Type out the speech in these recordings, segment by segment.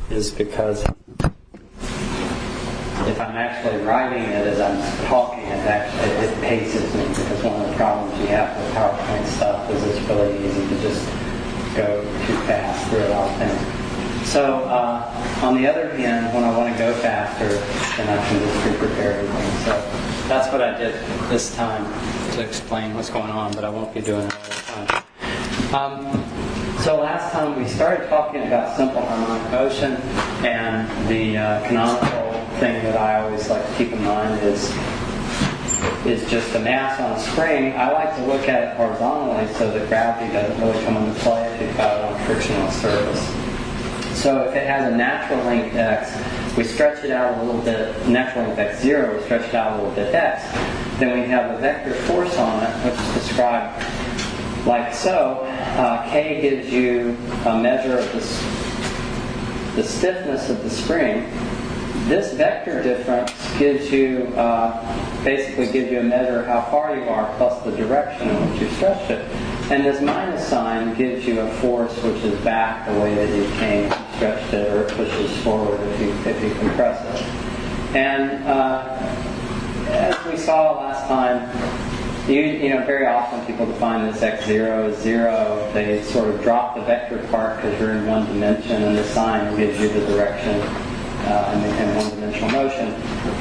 is because if I'm actually writing it as I'm talking, it paces me, because one of the problems you have with PowerPoint stuff is it's really easy to just go too fast through a lot of things. So on the other hand, when I want to go faster, then I can just pre-prepare everything. So that's what I did this time to explain what's going on, but I won't be doing it all the time. So last time we started talking about simple harmonic motion, and the canonical thing that I always like to keep in mind is just the mass on a spring. I like to look at it horizontally so that gravity doesn't really come into play if you've got it on a frictional surface. So if it has a natural length x, we stretch it out a little bit, natural length x 0, we stretch it out a little bit x, then we have a vector force on it, which is described like so. K gives you a measure of the stiffness of the spring. This vector difference gives you, basically gives you a measure of how far you are plus the direction in which you stretched it. And this minus sign gives you a force which is back the way that you came if you stretched it, or it pushes forward if you compress it. And as we saw last time, you know, very often people define this x0 as 0. They sort of drop the vector part because you're in one dimension, and the sign gives you the direction in one-dimensional motion.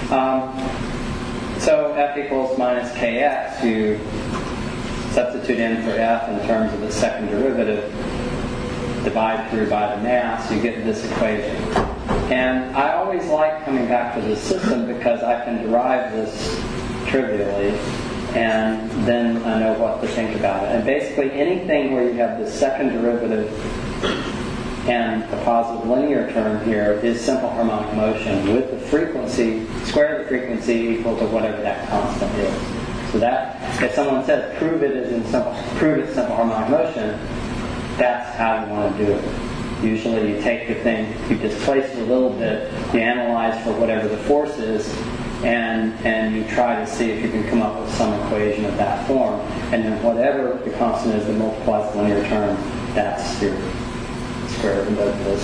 So f equals minus kx, you substitute in for f in terms of the second derivative, divide through by the mass, you get this equation. And I always like coming back to this system because I can derive this trivially, and then I know what to think about it. And basically anything where you have the second derivative and a positive linear term here is simple harmonic motion with the frequency, square of the frequency equal to whatever that constant is. So that, if someone says prove it's simple harmonic motion, that's how you want to do it. Usually you take the thing, you displace it a little bit, you analyze for whatever the force is, and you try to see if you can come up with some equation of that form, and then whatever the constant is that multiplies the linear term, that's your square root of this.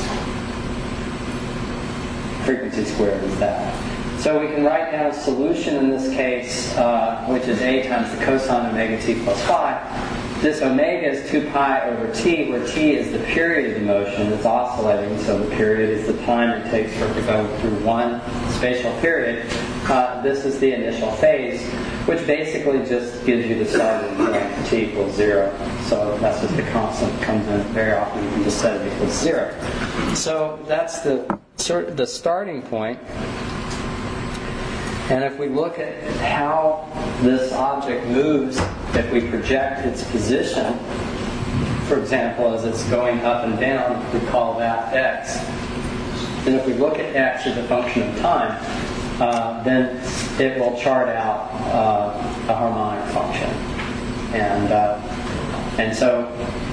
Frequency squared is that. So we can write down a solution in this case, which is a times the cosine omega t plus phi. This omega is 2 pi over t, where t is the period of the motion. It's oscillating, so the period is the time it takes for it to go through one spatial period. This is the initial phase, which basically just gives you the starting point, t equals 0. So that's just the constant that comes in. Very often you can just set it equals 0. So that's the starting point. And if we look at how this object moves, if we project its position, for example, as it's going up and down, we call that x. And if we look at x as a function of time, then it will chart out a harmonic function. And so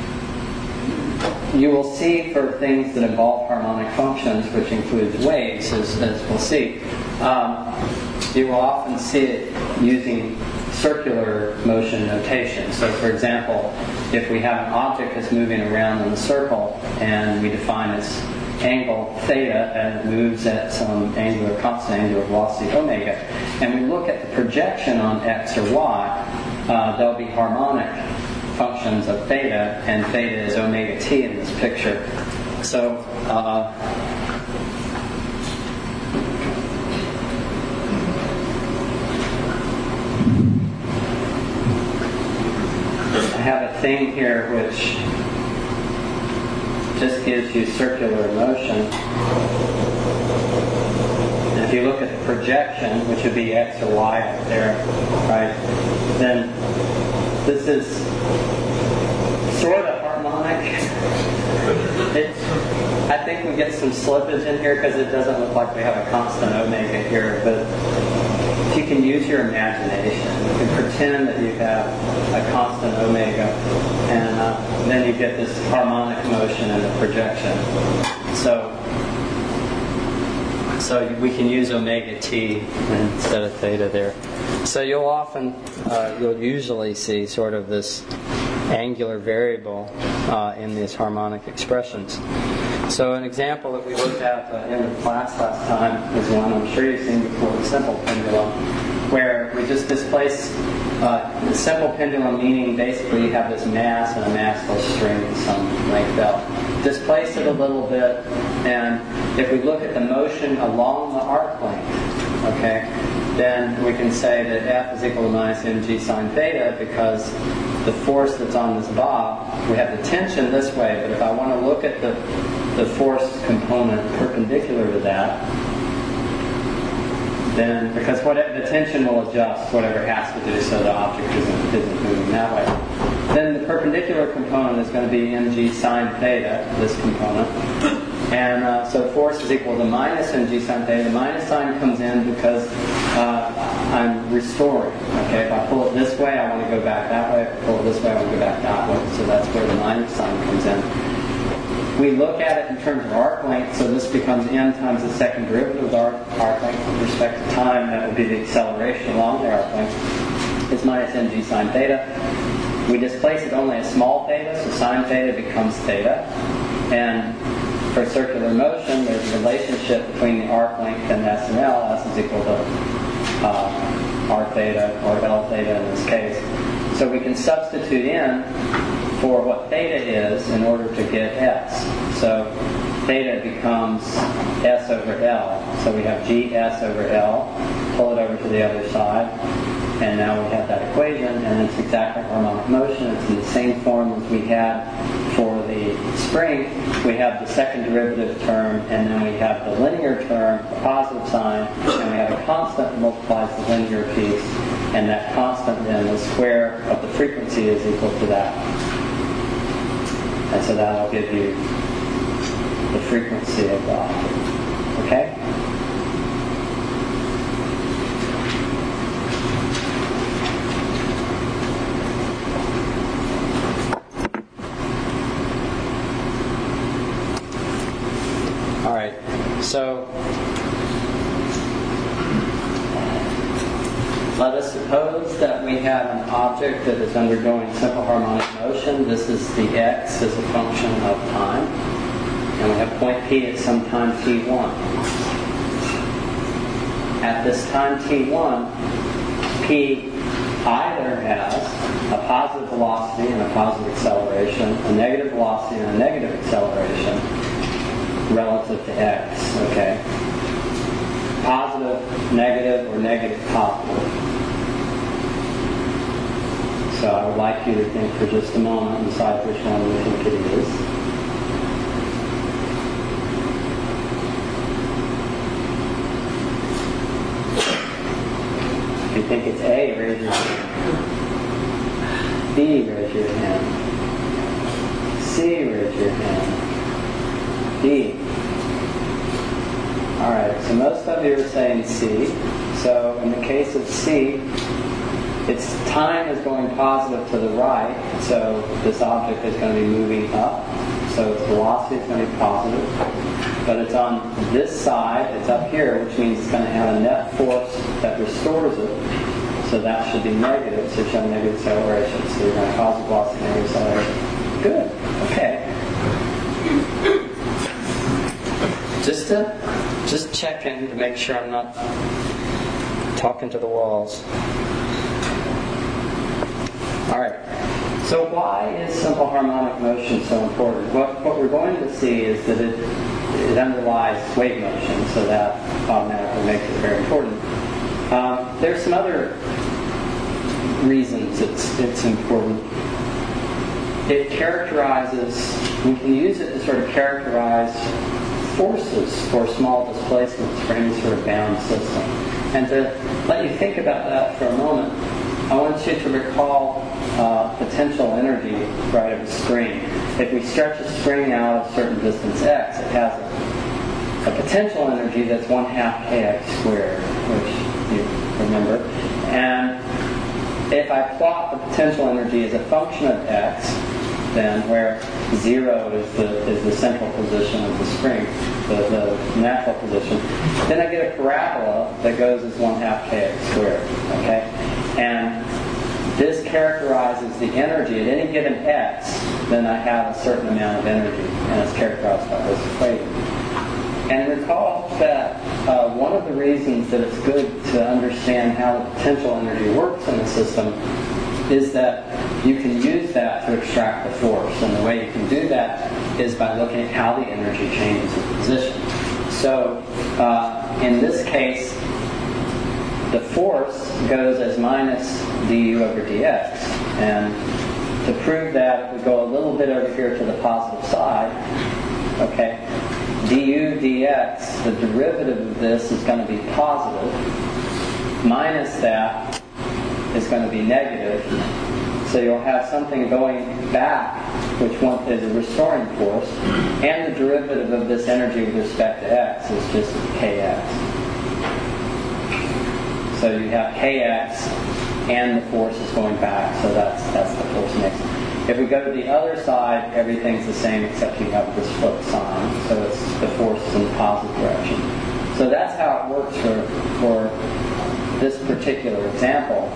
you will see for things that involve harmonic functions, which includes waves, as we'll see, you will often see it using circular motion notation. So for example, if we have an object that's moving around in a circle and we define its angle theta and it moves at some constant angular velocity omega, and we look at the projection on x or y, there'll be harmonic functions of theta, and theta is omega t in this picture. So I have a thing here which just gives you circular motion. And if you look at the projection, which would be x or y up there, right, then this is sort of harmonic. I think we get some slippage in here because it doesn't look like we have a constant omega here, but if you can use your imagination, you can pretend that you have a constant omega, and then you get this harmonic motion in the projection. So we can use omega t instead of theta there. So you'll usually see sort of this angular variable in these harmonic expressions. So an example that we looked at at the end of class last time is one I'm sure you've seen before, the simple pendulum, where we just displace the simple pendulum, meaning basically you have this mass and a massless string in some length L. Displace it a little bit, and if we look at the motion along the arc length, okay, then we can say that F is equal to minus mg sine theta, because the force that's on this bob, we have the tension this way, but if I want to look at the force component perpendicular to that, then, because the tension will adjust whatever it has to do so the object isn't moving that way, then the perpendicular component is going to be mg sine theta, this component. And so force is equal to minus mg sine theta. The minus sign comes in because I'm restoring. Okay, if I pull it this way, I want to go back that way. If I pull it this way, I want to go back that way. So that's where the minus sign comes in. We look at it in terms of arc length, so this becomes m times the second derivative of the arc length with respect to time. That would be the acceleration along the arc length. It's minus mg sine theta. We displace it only a small theta, so sine theta becomes theta. And for circular motion, there's a relationship between the arc length and S and L. S is equal to R theta, or L theta in this case. So we can substitute in for what theta is in order to get S. So theta becomes S over L. So we have GS over L. Pull it over to the other side. And now we have that equation, and it's exactly harmonic motion. It's in the same form as we had for the spring. We have the second derivative term, and then we have the linear term, a positive sign, and we have a constant that multiplies the linear piece, and that constant then, the square of the frequency, is equal to that. And so that'll give you the frequency of the object. Okay? Alright, so let us suppose that we have an object that is undergoing simple harmonic motion. This is the x as a function of time. And we have point P at some time t1. At this time t1, P either has a positive velocity and a positive acceleration, a negative velocity and a negative acceleration relative to x, okay? Positive, negative, or negative, positive. So I would like you to think for just a moment and decide which one you think it is. If you think it's A, raise your hand. B, raise your hand. C, raise your hand. D. Alright, so most of you are saying C. So in the case of C, its time is going positive to the right, so this object is going to be moving up. So its velocity is going to be positive. But it's on this side, it's up here, which means it's going to have a net force that restores it. So that should be negative, so it should have negative acceleration. So you're going to cause a velocity negative acceleration. Good, okay. Just checking to make sure I'm not talking to the walls. Alright, so why is simple harmonic motion so important? What we're going to see is that it underlies wave motion, so that automatically makes it very important. There's some other reasons it's important. It characterizes, we can use it to sort of characterize forces for small displacements for any sort of bound system. And to let you think about that for a moment, I want you to recall potential energy, right, of a spring. If we stretch a spring out a certain distance x, it has a potential energy that's 1/2 kx squared, which you remember. And if I plot the potential energy as a function of x, then where 0 is the central position of the spring, the natural position, then I get a parabola that goes as 1/2 kx squared. Okay, and this characterizes the energy at any given x, then I have a certain amount of energy, and it's characterized by this equation. And recall that one of the reasons that it's good to understand how the potential energy works in the system is that you can use that to extract the force. And the way you can do that is by looking at how the energy changes in position. So in this case, the force goes as minus du over dx. And to prove that, we go a little bit over here to the positive side. Okay, du dx, the derivative of this is going to be positive. Minus that is going to be negative. So you'll have something going back, which is a restoring force, and the derivative of this energy with respect to x is just kx. So you have kx, and the force is going back, so that's the force mix. If we go to the other side, everything's the same except you have this flip sign, so the force is in the positive direction. So that's how it works for this particular example.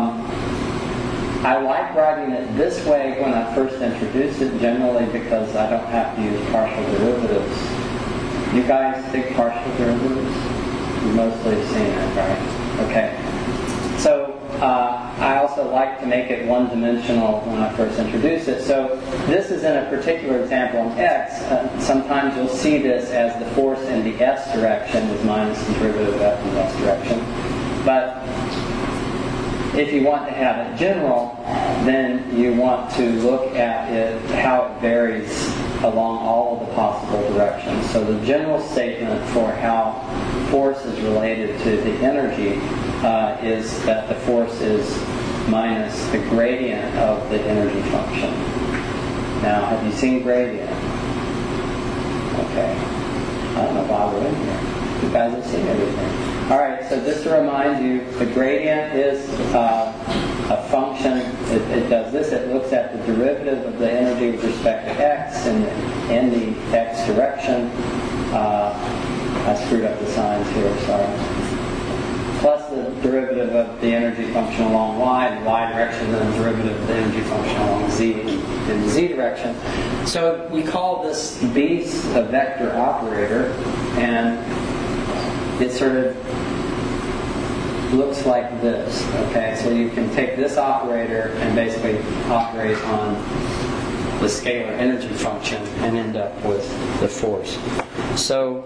I like writing it this way when I first introduce it, generally because I don't have to use partial derivatives. You guys think partial derivatives? You mostly have seen it, right? Okay. So I also like to make it one-dimensional when I first introduce it. So this is in a particular example on x. Sometimes you'll see this as the force in the s direction is minus the derivative of f in the s direction. But if you want to have it general, then you want to look at it, how it varies along all of the possible directions. So the general statement for how force is related to the energy is that the force is minus the gradient of the energy function. Now, have you seen gradient? Okay. I don't know why we're in here. You guys have seen everything. All right, so just to remind you, the gradient is a function. It does this. It looks at the derivative of the energy with respect to x in the x direction. I screwed up the signs here, sorry. Plus the derivative of the energy function along y in the y direction, and the derivative of the energy function along z in the z direction. So we call this B a vector operator, and it sort of looks like this. Okay, so you can take this operator and basically operate on the scalar energy function and end up with the force. So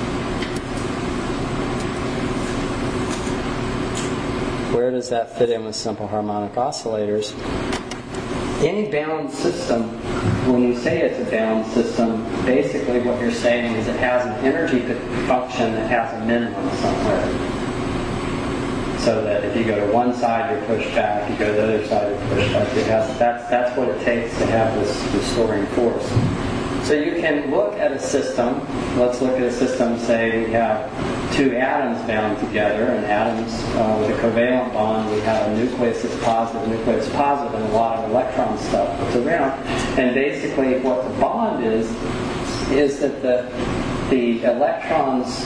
where does that fit in with simple harmonic oscillators? Any bound system, when you say it's a bound system, basically what you're saying is it has an energy function that has a minimum somewhere. So that if you go to one side, you're pushed back. You go to the other side, you're pushed back. That's what it takes to have this restoring force. So you can look at a system. Let's look at a system, say we have two atoms bound together, and atoms with a covalent bond, we have a nucleus that's positive, and a lot of electron stuff that's around. And basically what the bond is that the electrons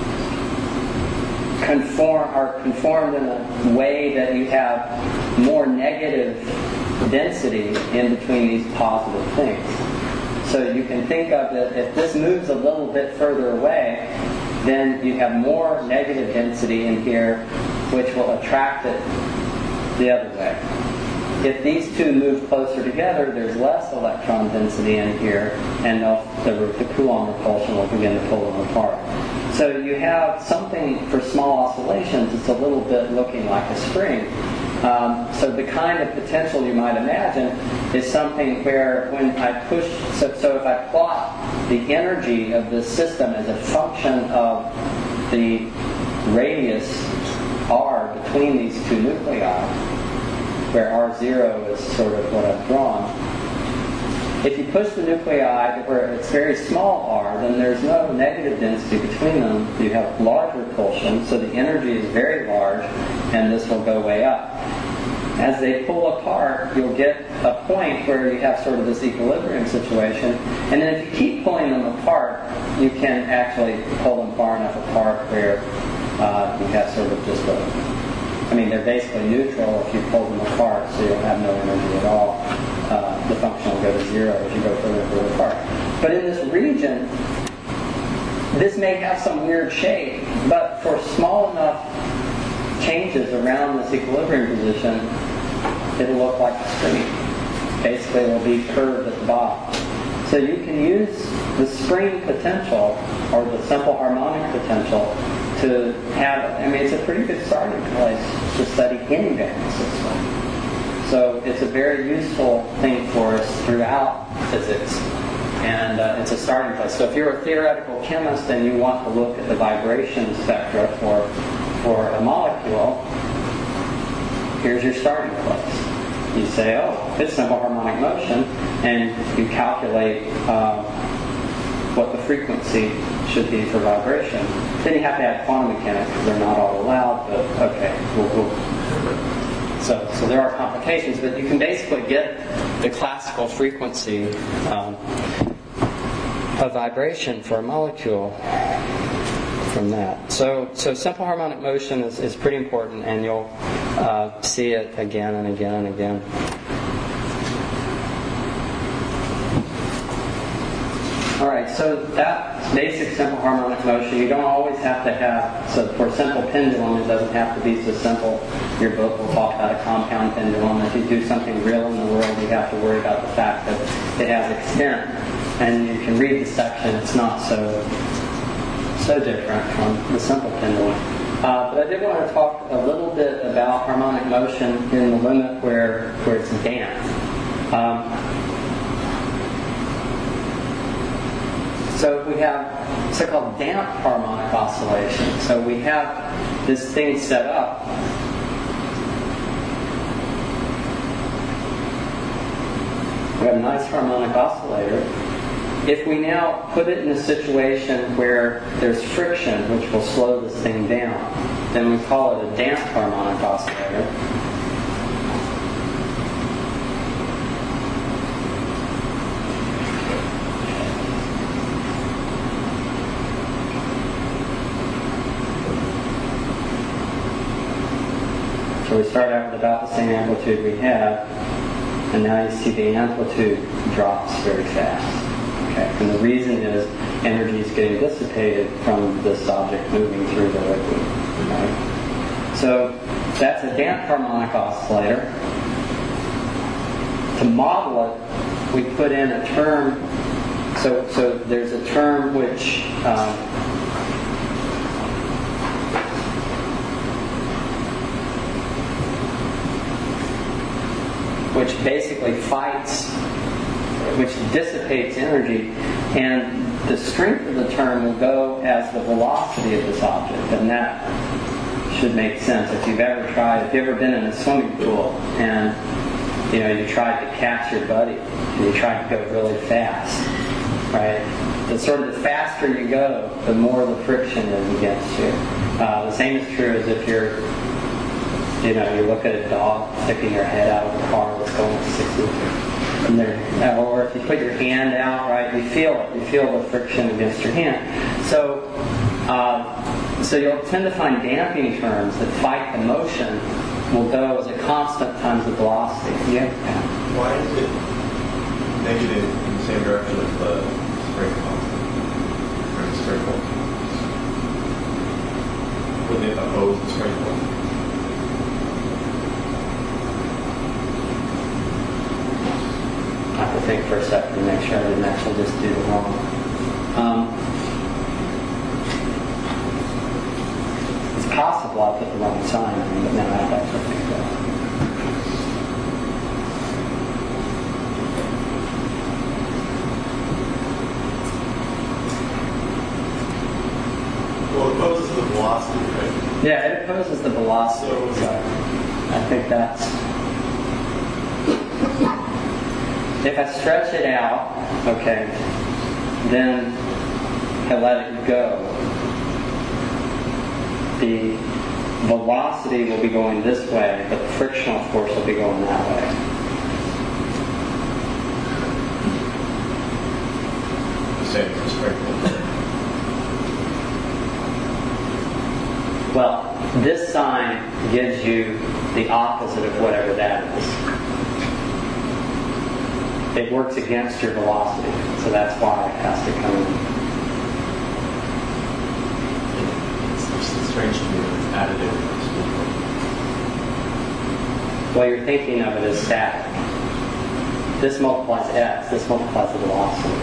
are conformed in a way that you have more negative density in between these positive things. So you can think of it, if this moves a little bit further away, then you have more negative density in here, which will attract it the other way. If these two move closer together, there's less electron density in here, and the Coulomb repulsion will begin to pull them apart. So you have something for small oscillations, it's a little bit looking like a spring. So the kind of potential you might imagine is something where when I push, so if I plot the energy of this system as a function of the radius r between these two nuclei, where r0 is sort of what I've drawn, if you push the nuclei to where it's very small r, then there's no negative density between them. You have large repulsion, so the energy is very large, and this will go way up. As they pull apart, you'll get a point where you have sort of this equilibrium situation, and then if you keep pulling them apart, you can actually pull them far enough apart where you have sort of just a I mean, they're basically neutral if you pull them apart, so you'll have no energy at all. The function will go to zero as you go further and further apart. But in this region, this may have some weird shape, but for small enough changes around this equilibrium position, it'll look like a spring. Basically, it'll be curved at the bottom. So you can use the spring potential, or the simple harmonic potential, to have, I mean, it's a pretty good starting place to study any valence system. So it's a very useful thing for us throughout physics. And it's a starting place. So if you're a theoretical chemist and you want to look at the vibration spectra for a molecule, here's your starting place. You say, oh, it's simple harmonic motion, and you calculate what the frequency should be for vibration. Then you have to add quantum mechanics because they're not all allowed, but okay, So there are complications, but you can basically get the classical frequency of vibration for a molecule from that. So simple harmonic motion is pretty important, and you'll see it again and again and again. All right, so that basic simple harmonic motion, you don't always have to have, so for a simple pendulum, it doesn't have to be so simple. Your book will talk about a compound pendulum. If you do something real in the world, you have to worry about the fact that it has extent. And you can read the section, it's not so different from the simple pendulum. But I did want to talk a little bit about harmonic motion in the limit where it's damped. So we have so-called damped harmonic oscillation. So we have this thing set up. We have a nice harmonic oscillator. If we now put it in a situation where there's friction, which will slow this thing down, then we call it a damped harmonic oscillator. So we start out with about the same amplitude we have, and now you see the amplitude drops very fast. Okay, and the reason is energy is getting dissipated from this object moving through the liquid. Right? So that's a damped harmonic oscillator. To model it, we put in a term. So there's a term which basically which dissipates energy, and the strength of the term will go as the velocity of this object, and that should make sense. If you've ever been in a swimming pool and you tried to catch your buddy and you tried to go really fast, right? The faster you go, the more the friction is against you. The same is true as if you look at a dog sticking their head out of a car that's going at 60. Or if you put your hand out, right, you feel it. You feel the friction against your hand. So you'll tend to find damping terms that fight the motion will go as a constant times the velocity. Yeah. Why is it negative in the same direction as the spring constant? Or the spring constant? Wouldn't it oppose the spring constant? I have to think for a second to make sure I didn't actually just do it wrong. It's possible I put the wrong sign in, but now I have to actually think that. Well, it opposes the velocity, right? Yeah, it opposes the velocity. So I think that's... If I stretch it out, okay, then I let it go, the velocity will be going this way, but the frictional force will be going that way. The same perspective. Well, this sign gives you the opposite of whatever that is. It works against your velocity, so that's why it has to come in. It's strange to me that it's additive. Well, you're thinking of it as static. This multiplies x, this multiplies the velocity.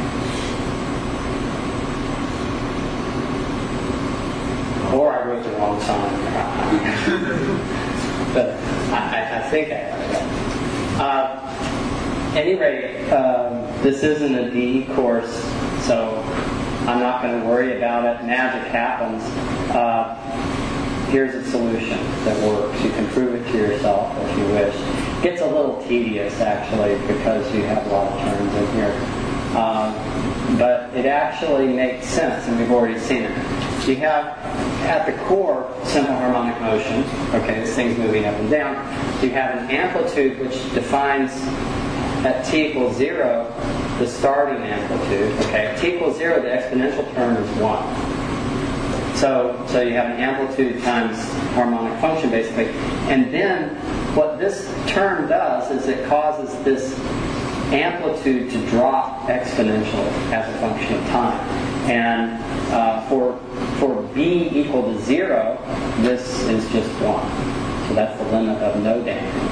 Or I wrote the wrong sign. But I think I got it. Any rate, this isn't a DE course, so I'm not going to worry about it. Magic happens. Here's a solution that works. You can prove it to yourself if you wish. It gets a little tedious, actually, because you have a lot of terms in here. But it actually makes sense, and we've already seen it. You have, at the core, simple harmonic motion. Okay, this thing's moving up and down. You have an amplitude which defines at t equals 0 the starting amplitude. Okay, at t equals 0, the exponential term is 1. So you have an amplitude times harmonic function, basically. And then what this term does is it causes this amplitude to drop exponentially as a function of time. And for b equal to 0, this is just 1. So that's the limit of no damping.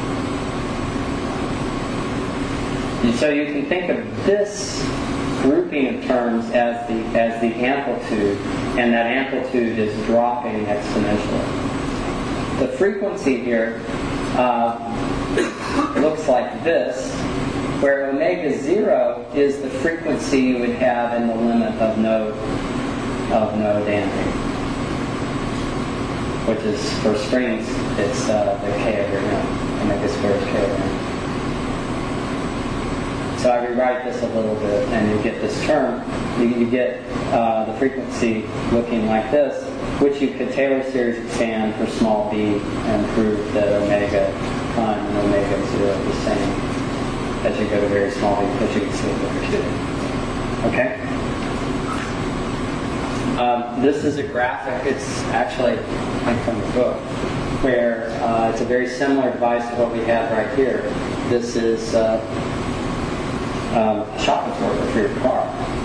So you can think of this grouping of terms as the amplitude, and that amplitude is dropping exponentially. The frequency here looks like this, where omega 0 is the frequency you would have in the limit of no damping, which is, for strings, it's the k over m. Omega squared is k over m. So I rewrite this a little bit, and you get this term. You get the frequency looking like this, which you could Taylor series expand for small b and prove that omega prime and omega 0 are the same as you go to very small b, because you can see it there too. Okay? This is a graphic. It's actually from the book, where it's a very similar device to what we have right here. This is shock absorber for your car.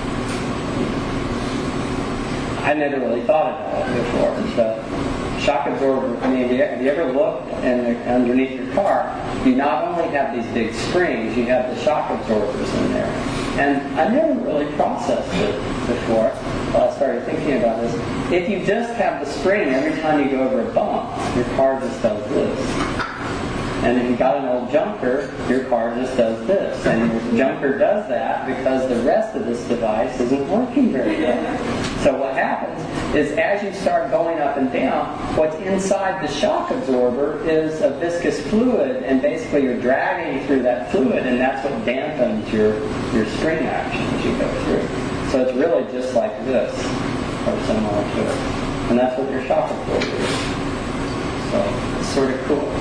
I never really thought about it before. But shock absorber, I mean, have you ever looked underneath your car? You not only have these big springs, you have the shock absorbers in there. And I never really processed it before. Well, I started thinking about this. If you just have the spring every time you go over a bump, your car just does this. And if you got an old junker, your car just does this. And your junker does that because the rest of this device isn't working very well. So what happens is, as you start going up and down, what's inside the shock absorber is a viscous fluid, and basically you're dragging through that fluid, and that's what dampens your spring action as you go through. So it's really just like this, or similar to it. And that's what your shock absorber is. So it's sort of cool.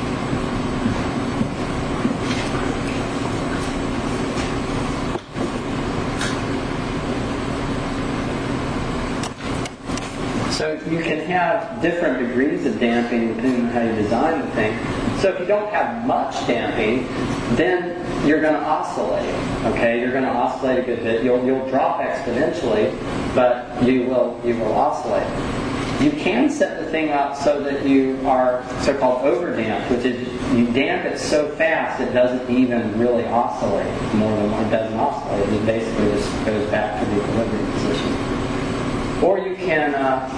So you can have different degrees of damping depending on how you design the thing. So if you don't have much damping, then you're going to oscillate. Okay, you're going to oscillate a good bit. You'll drop exponentially, but you will oscillate. You can set the thing up so that you are so-called overdamped, which is you damp it so fast it doesn't even really oscillate more than one. It doesn't oscillate. It basically just goes back to the equilibrium position. Or you can,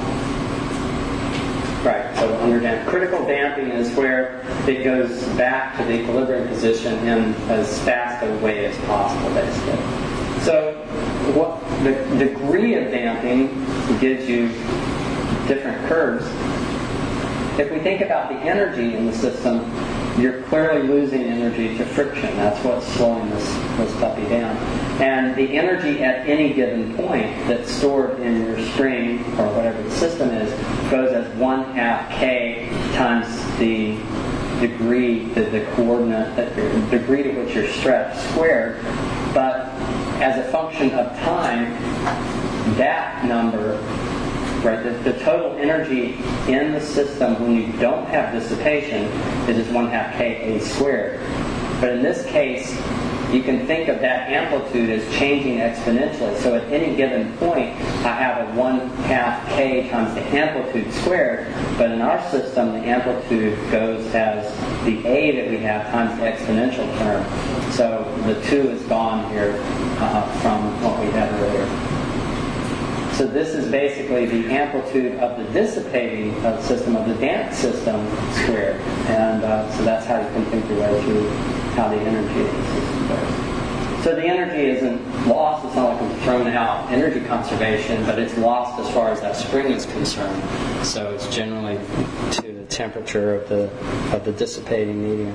so underdamped. Critical damping is where it goes back to the equilibrium position in as fast a way as possible, basically. So what the degree of damping gives you different curves. If we think about the energy in the system, you're clearly losing energy to friction. That's what's slowing this puppy down. And the energy at any given point that's stored in your spring, or whatever the system is, goes as 1/2 k times the degree, the coordinate, the degree to which you're stretched squared. But as a function of time, that number right? The total energy in the system when you don't have dissipation is just 1/2 Ka squared. But in this case, you can think of that amplitude as changing exponentially. So at any given point, I have a 1/2 K times the amplitude squared. But in our system, the amplitude goes as the A that we have times the exponential term. So the 2 is gone here from what we had earlier. So this is basically the amplitude of the dissipating system, of the damped system, squared. And so that's how you can think your way through how the energy of the system goes. So the energy isn't lost. It's not like I'm throwing out energy conservation, but it's lost as far as that spring is concerned. So it's generally to the temperature of the dissipating medium.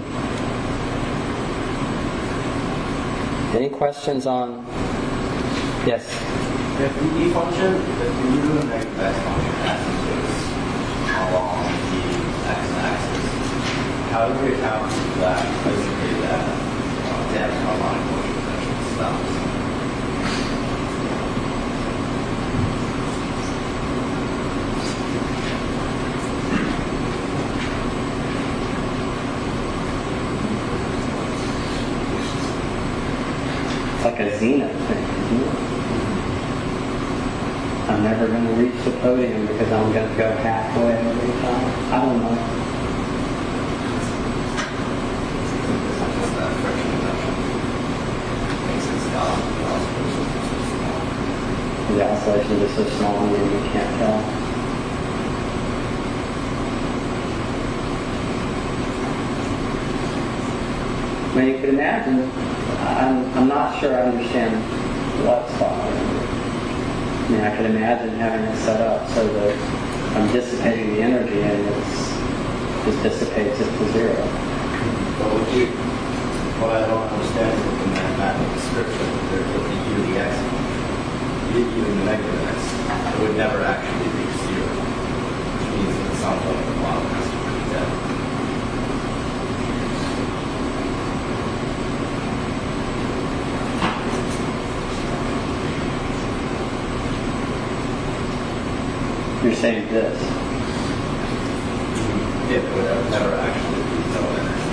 Any questions on? Yes. If the E function, if you do a negative x function as it is along the x-axis, how do we account for that? Basically, that damped harmonic motion actually stops. It's like a zenith thing. I'm never going to reach the podium because I'm going to go halfway every time. I don't know. The oscillation is so small you can't tell. I mean, you could imagine, I'm not sure I understand what's bothering me. I mean, I could imagine having it set up so that I'm dissipating the energy and it just dissipates it to zero. But what I don't understand is in that mathematical description, there's with the U to the x, U and the negative x, it would never actually reach zero, which means that at some point the model has to be dead. You're saying this. It would never actually be no energy.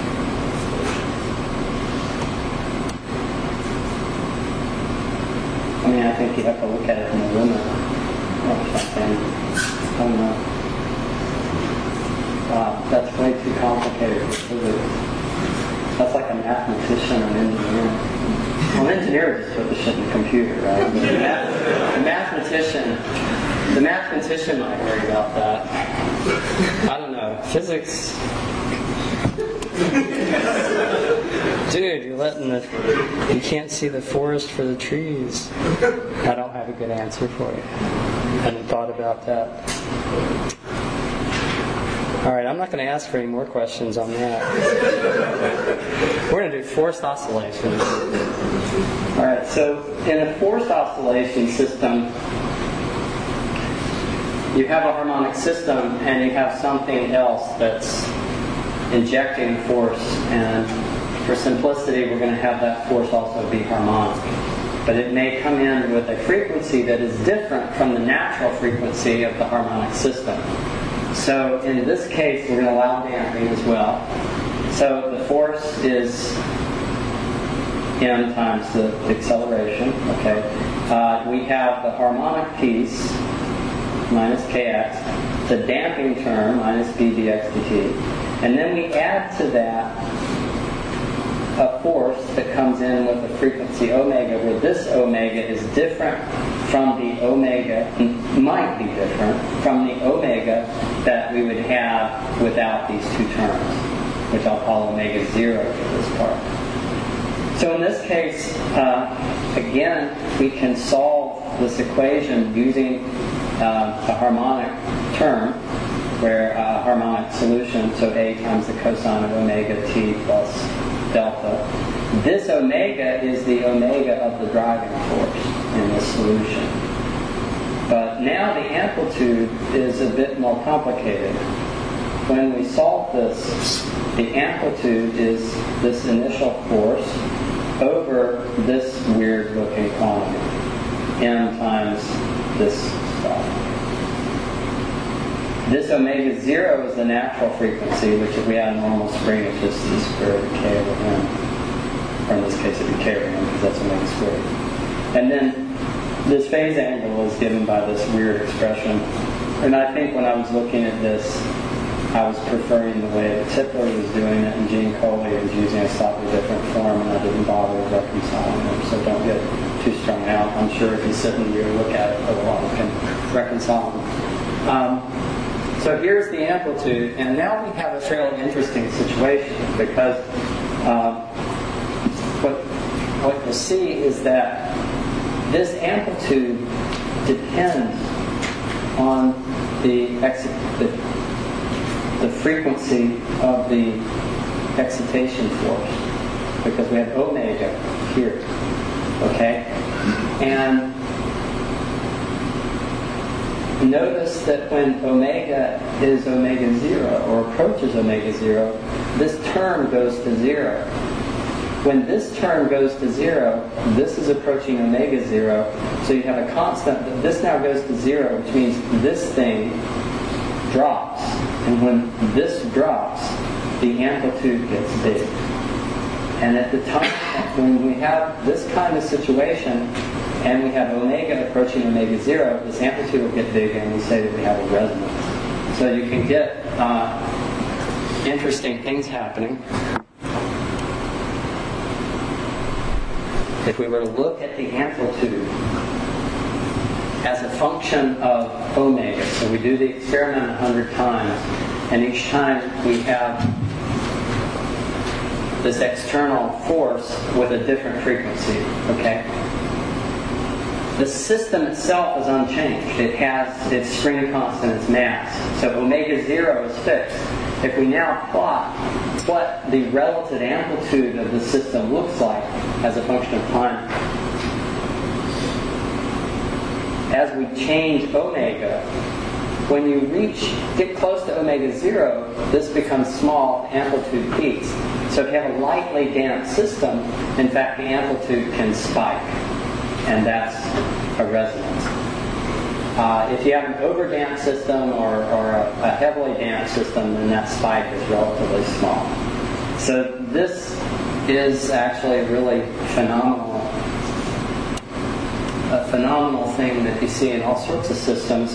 I mean, I think you have to look at it in the limit or something. I don't know. Wow, that's way too complicated for physics. That's like a mathematician or an engineer. Well, an engineer would just put the shit in the computer, right? But the mathematician might worry about that. I don't know. Physics. Dude, you can't see the forest for the trees. I don't have a good answer for you. I hadn't thought about that. Alright, I'm not going to ask for any more questions on that. We're going to do forced oscillations. Alright, so in a forced oscillation system, you have a harmonic system and you have something else that's injecting force, and for simplicity we're going to have that force also be harmonic. But it may come in with a frequency that is different from the natural frequency of the harmonic system. So in this case we're going to allow damping as well. So the force is m times the acceleration. Okay, we have the harmonic piece minus kx, the damping term minus b dx dt, and then we add to that a force that comes in with the frequency omega, where this omega is different from the omega, might be different from the omega that we would have without these two terms, which I'll call omega 0 for this part. So in this case, again, we can solve this equation using a harmonic term, where a harmonic solution, so A times the cosine of omega t plus delta. This omega is the omega of the driving force in this solution. But now the amplitude is a bit more complicated. When we solve this, the amplitude is this initial force over this weird looking quantity, m times this stuff. This omega 0 is the natural frequency, which if we had a normal spring, it's just E squared k over m. Or in this case, it'd be k over m, because that's omega squared. And then this phase angle is given by this weird expression. And I think when I was looking at this, I was preferring the way that Tipler was doing it, and Gene Coley was using a slightly different form, and I didn't bother reconciling them, so don't get too strung out. I'm sure if you sit and you look at it for a while, you can reconcile them. So here's the amplitude, and now we have a fairly interesting situation, because what you'll see is that this amplitude depends on the frequency of the excitation force, because we have omega here, okay? And notice that when omega is omega 0 or approaches omega 0, this term goes to 0. When this term goes to 0, this is approaching omega 0, so you have a constant, but this now goes to 0, which means this thing drops. And when this drops, the amplitude gets big. And at the time when we have this kind of situation, and we have omega approaching omega 0, this amplitude will get big, and we say that we have a resonance. So you can get interesting things happening. If we were to look at the amplitude as a function of omega, so we do the experiment 100 times, and each time we have this external force with a different frequency, okay? The system itself is unchanged. It has its spring constant, its mass. So omega 0 is fixed. If we now plot what the relative amplitude of the system looks like as a function of time, as we change omega, when you get close to omega 0, this becomes small, amplitude peaks. So if you have a lightly damped system, in fact the amplitude can spike, and that's a resonance. If you have an over-damped system or a heavily damped system, then that spike is relatively small. So this is actually really a phenomenal thing that you see in all sorts of systems.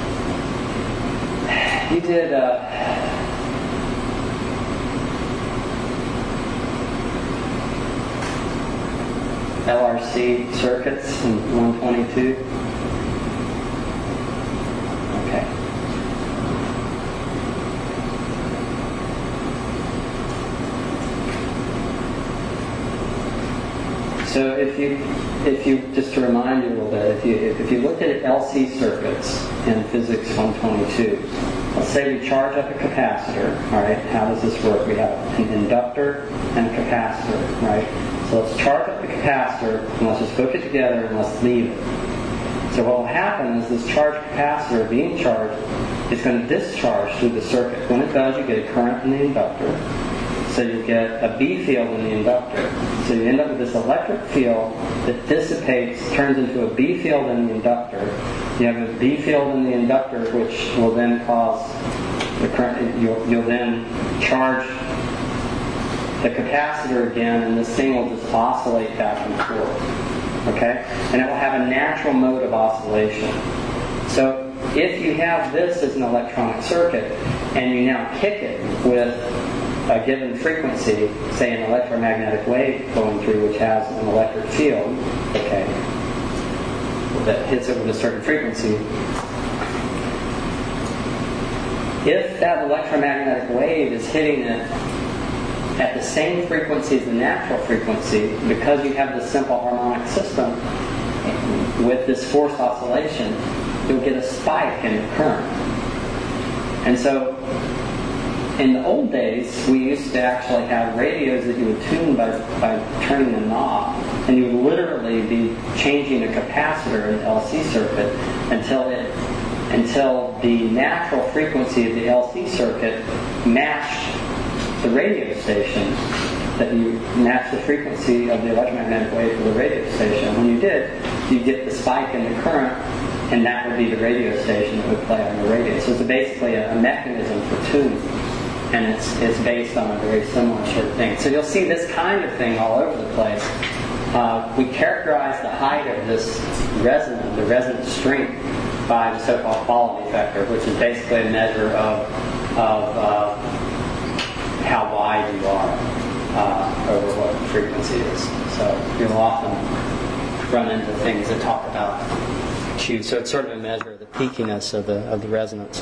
You did LRC circuits in 122. Okay. So if you just to remind you a little bit, if you looked at LC circuits in Physics 122, let's say we charge up a capacitor, all right? How does this work? We have an inductor and a capacitor, right? So let's charge up the capacitor, and let's just hook it together, and let's leave it. So what will happen is this charged capacitor being charged is going to discharge through the circuit. When it does, you get a current in the inductor. So you get a B field in the inductor. So you end up with this electric field that dissipates, turns into a B field in the inductor. You have a B field in the inductor, which will then cause the current. You'll then charge the capacitor again, and this thing will just oscillate back and forth. Okay? And it will have a natural mode of oscillation. So if you have this as an electronic circuit, and you now kick it with a given frequency, say an electromagnetic wave going through which has an electric field, okay, that hits it with a certain frequency, if that electromagnetic wave is hitting it at the same frequency as the natural frequency, because you have this simple harmonic system with this forced oscillation, you'll get a spike in the current. And so in the old days, we used to actually have radios that you would tune by turning the knob, and you would literally be changing a capacitor in the LC circuit until the natural frequency of the LC circuit matched the radio station, that you match the frequency of the electromagnetic wave for the radio station. When you did, you get the spike in the current and that would be the radio station that would play on the radio. So it's basically a mechanism for tuning, and it's based on a very similar sort of thing. So you'll see this kind of thing all over the place. We characterize the height of this resonant, the resonant strength, by the so-called quality factor, which is basically a measure of how wide you are over what the frequency is. So you'll often run into things that talk about Q. So it's sort of a measure of the peakiness of the resonance.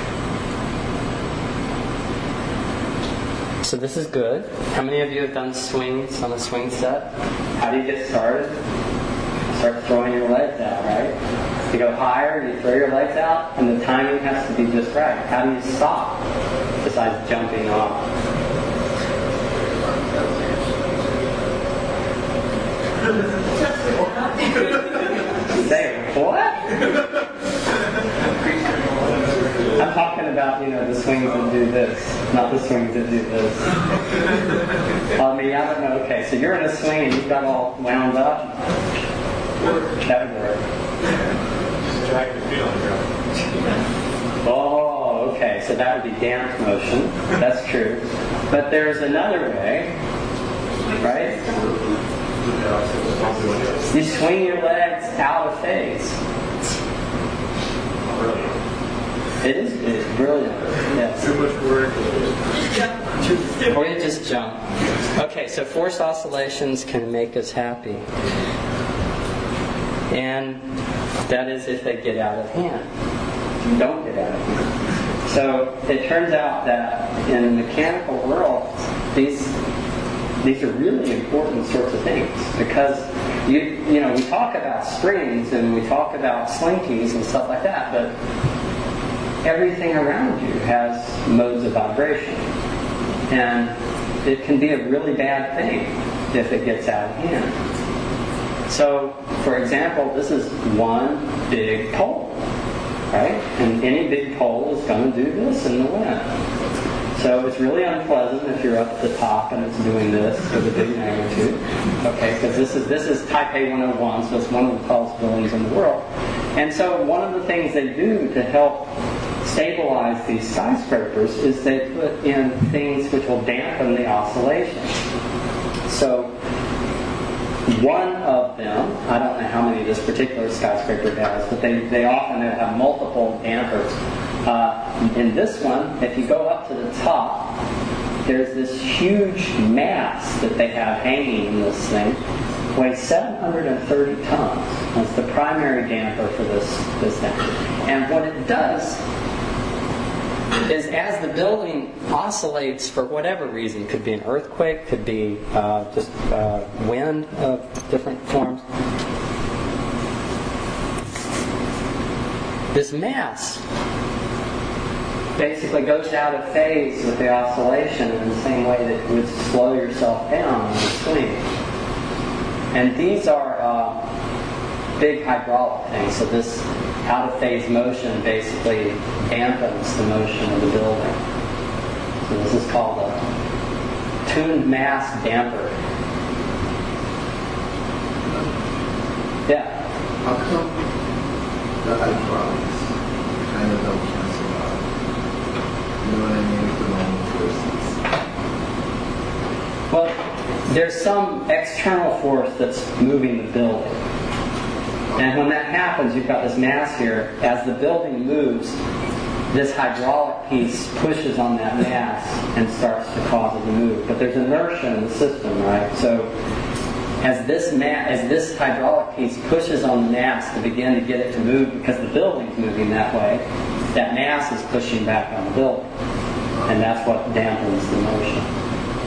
So this is good. How many of you have done swings on a swing set? How do you get started? Start throwing your legs out, right? You go higher, you throw your legs out, and the timing has to be just right. How do you stop besides jumping off? Say what? I'm talking about, the swings that do this, not the swings that do this. I don't know. Okay, so you're in a swing and you've got all wound up. That would work. Just drag your feet on the ground. Oh, okay. So that would be dance motion. That's true. But there's another way, right? You swing your legs out of phase. It is brilliant. Yes. Too much work. Or you just jump. Okay, so forced oscillations can make us happy. And that is if they get out of hand. Don't get out of hand. So it turns out that in the mechanical world, these are really important sorts of things, because we talk about springs and we talk about slinkies and stuff like that, but everything around you has modes of vibration, and it can be a really bad thing if it gets out of hand. So, for example, this is one big pole, right? And any big pole is going to do this in the wind. So it's really unpleasant if you're up at the top and it's doing this with a big magnitude. Okay, because this is Taipei 101, so it's one of the tallest buildings in the world. And so one of the things they do to help stabilize these skyscrapers is they put in things which will dampen the oscillation. So one of them, I don't know how many this particular skyscraper has, but they often have multiple dampers. In this one, if you go up to the top, there's this huge mass that they have hanging in this thing, weighs 730 tons. That's the primary damper for this thing. And what it does is, as the building oscillates for whatever reason, could be an earthquake, could be just wind of different forms, this mass basically goes out of phase with the oscillation in the same way that you would slow yourself down in the swing. And these are big hydraulic things, so this out-of-phase motion basically dampens the motion of the building. So this is called a tuned mass damper. Yeah? How come the hydraulics kind of don't cancel out? You know what I mean? With the normal forces. Well, there's some external force that's moving the building. And when that happens, you've got this mass here. As the building moves, this hydraulic piece pushes on that mass and starts to cause it to move. But there's inertia in the system, right? So as this hydraulic piece pushes on the mass to begin to get it to move, because the building's moving that way, that mass is pushing back on the building. And that's what dampens the motion.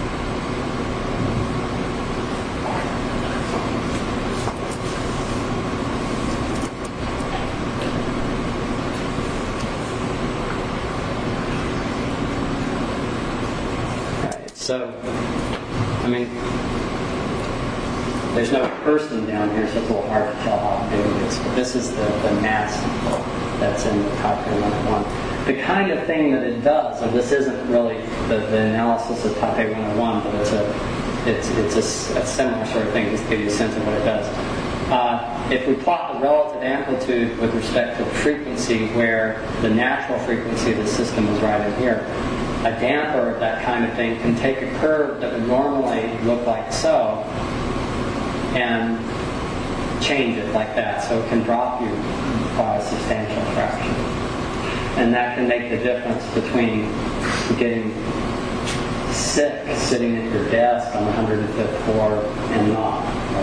So, I mean, there's no person down here, so it's a little hard to tell how big it is. But this is the mass that's in the Taipei 101. The kind of thing that it does, and this isn't really the analysis of Taipei 101, but it's a similar sort of thing, just to give you a sense of what it does. if we plot the relative amplitude with respect to frequency, where the natural frequency of the system is right in here, a damper of that kind of thing can take a curve that would normally look like so and change it like that, so it can drop you by a substantial fraction. And that can make the difference between getting sick sitting at your desk on the 105th floor and not.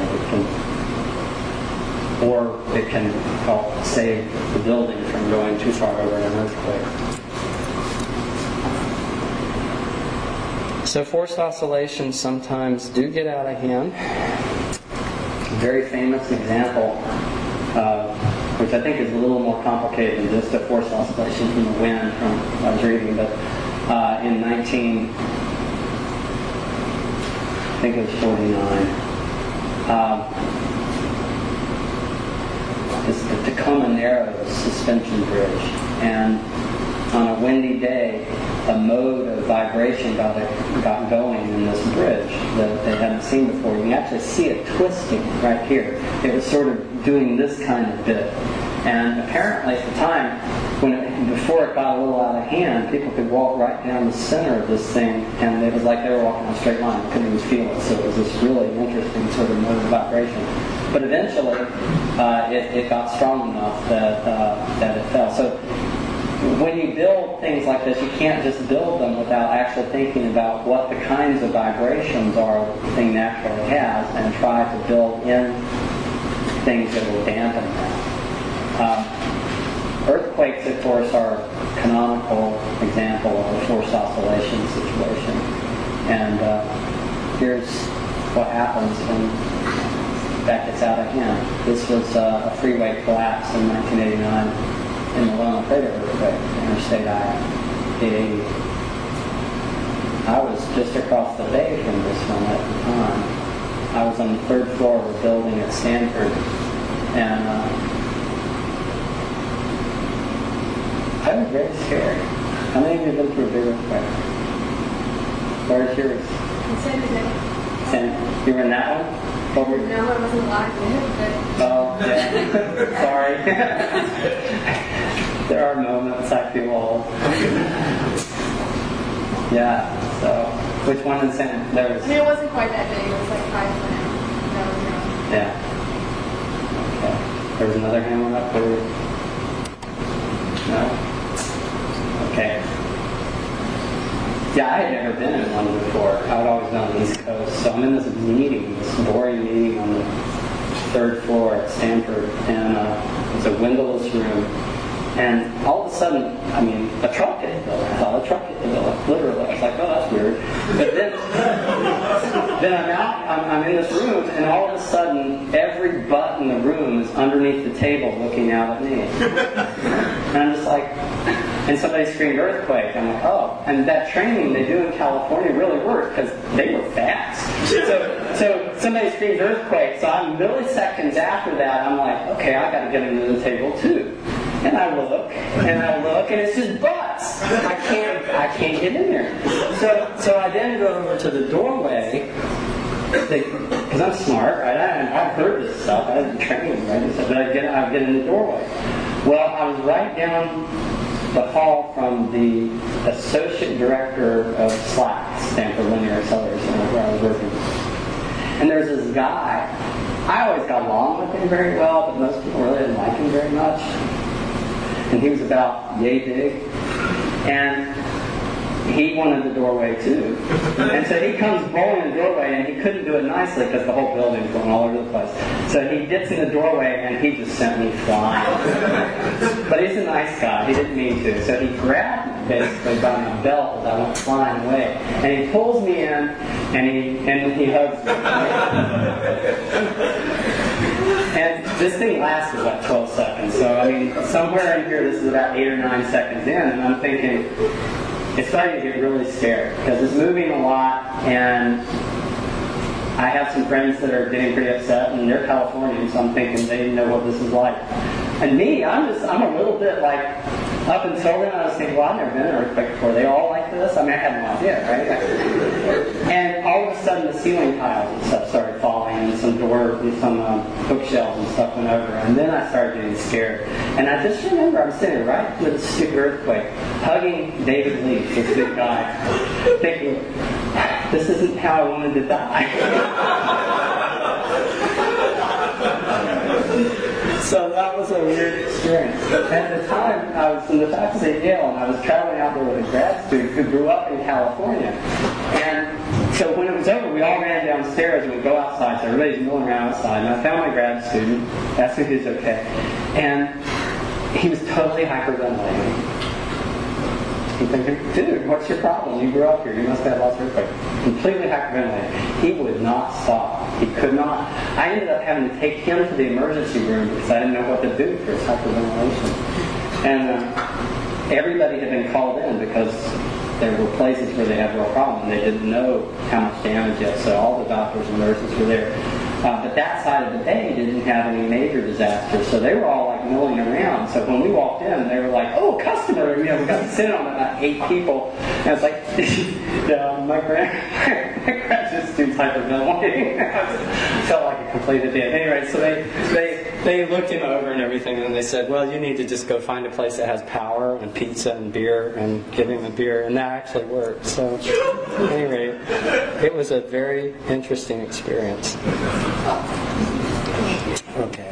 Or it can help save the building from going too far over an earthquake. So forced oscillations sometimes do get out of hand. A very famous example, which I think is a little more complicated than just a forced oscillation from the wind from I was reading, but in 1949, it's the Tacoma Narrows suspension bridge, and on a windy day, a mode of vibration got going in this bridge that they hadn't seen before. You can actually see it twisting right here. It was sort of doing this kind of bit. And apparently at the time, before it got a little out of hand, people could walk right down the center of this thing, and it was like they were walking on a straight line. You couldn't even feel it. So it was this really interesting sort of mode of vibration. But eventually, it got strong enough that it fell. So when you build things like this, you can't just build them without actually thinking about what the kinds of vibrations are that the thing naturally has, and try to build in things that will dampen that. Earthquakes, of course, are a canonical example of a forced oscillation situation. And here's what happens when that gets out of hand. This was a freeway collapse in 1989 in the Loma Prieta earthquake, Interstate I-880. I was just across the bay from this one at the time. I was on the third floor of a building at Stanford, and I was very scared. How many of you have been through a big earthquake? Where's yours? In San Jose. You were in that one? No, I wasn't alive yet, but... Oh, yeah. Sorry. There are moments I feel old. Yeah, so... Which one in San... There was... I mean, it wasn't quite that big. It was like 5 land. That was young. Yeah. Okay. There was another hand one up there? No? Okay. Yeah, I had never been in one before. I had always been on the East Coast. So I'm in this meeting, this boring meeting on the third floor at Stanford, and it's a windowless room. And all of a sudden, I mean, a truck hit the building. I thought a truck hit the building, literally. I was like, oh, that's weird. But then I'm in this room, and all of a sudden, every butt in the room is underneath the table looking out at me. And I'm just like, and somebody screamed earthquake. I'm like, oh. And that training they do in California really worked, because they were fast. So somebody screams earthquake, so I'm milliseconds after that, I'm like, okay, I got to get under the table too. And I look, and it's just butts. I can't get in there. So I then go over to the doorway, because I'm smart, right? I've heard this stuff. I didn't train, right? But I get in the doorway. Well, I was right down the hall from the associate director of SLAC, Stanford Linear Acceleration, where I was working. And there's this guy. I always got along with him very well, but most people really didn't like him very much. And he was about yay big, and he wanted the doorway too. And so he comes bowling the doorway, and he couldn't do it nicely because the whole building's going all over the place. So he gets in the doorway, and he just sent me flying. But he's a nice guy. He didn't mean to. So he grabbed me basically by my belt as I went flying away, and he pulls me in, and he hugs me. And this thing lasted like 12 seconds. So, I mean, somewhere in here, this is about 8 or 9 seconds in, and I'm thinking, it's starting to get really scared, because it's moving a lot, and I have some friends that are getting pretty upset, and they're Californians, so I'm thinking they know what this is like. And me, I'm a little bit like, up until then, I was thinking, well, I've never been in an earthquake before. They all like this? I mean, I had no idea, right? And all of a sudden the ceiling tiles and stuff started falling, and some bookshelves and stuff went over, and then I started getting scared. And I just remember I'm sitting right with a stupid earthquake, hugging David Leach, this big guy, thinking, this isn't how I wanted to die. So that was a weird experience. At the time, I was in the faculty at Yale, and I was traveling out there with a grad student who grew up in California. And so when it was over, we all ran downstairs and we'd go outside. So everybody's milling around outside. And I found my grad student, asked if he was okay. And he was totally hyperventilating. I'm thinking, dude, what's your problem? You grew up here. You must have lost your earthquake. Completely hyperventilating. He would not stop. He could not. I ended up having to take him to the emergency room because I didn't know what to do for his hyperventilation. And everybody had been called in because there were places where they had real problems and they didn't know how much damage yet. So all the doctors and nurses were there. But that side of the bay didn't have any major disasters, so they were all like milling around. So when we walked in, they were like, "Oh, customer!" We got to sit on about 8 people, and it's like, my graduate student's hyperventilating. Felt like a complete idiot. Anyway, so they looked him over and everything, and they said, "Well, you need to just go find a place that has power and pizza and beer, and give him a beer," and that actually worked. So, anyway, it was a very interesting experience. Okay.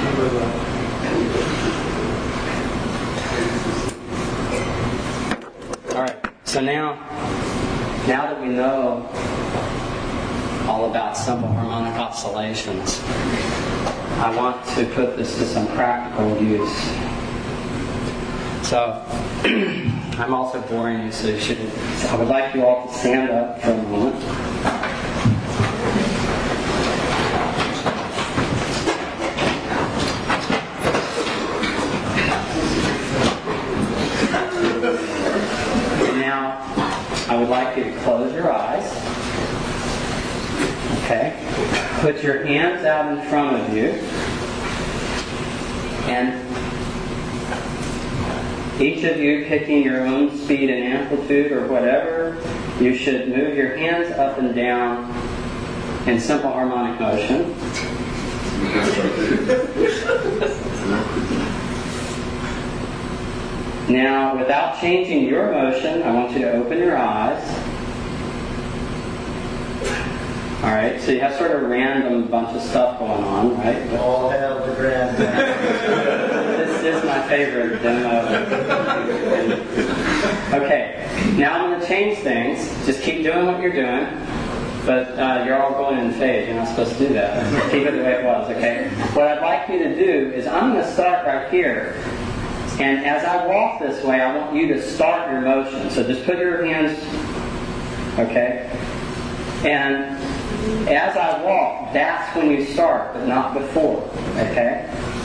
All right. So now that we know all about simple harmonic oscillations, I want to put this to some practical use. So I'm also boring you, so I would like you all to stand up for a moment. I would like you to close your eyes. Okay. Put your hands out in front of you. And each of you picking your own speed and amplitude or whatever, you should move your hands up and down in simple harmonic motion. Now, without changing your motion, I want you to open your eyes. Alright, so you have sort of a random bunch of stuff going on, right? All hail the grand man. This is my favorite demo. Okay, now I'm going to change things. Just keep doing what you're doing. But you're all going in phase. You're not supposed to do that. Keep it the way it was, okay? What I'd like you to do is I'm going to start right here. And as I walk this way, I want you to start your motion. So just put your hands, okay? And as I walk, that's when you start, but not before, okay?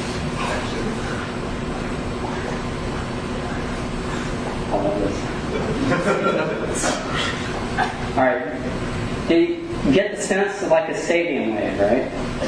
I love this. All right. You get the sense of like a stadium wave, right?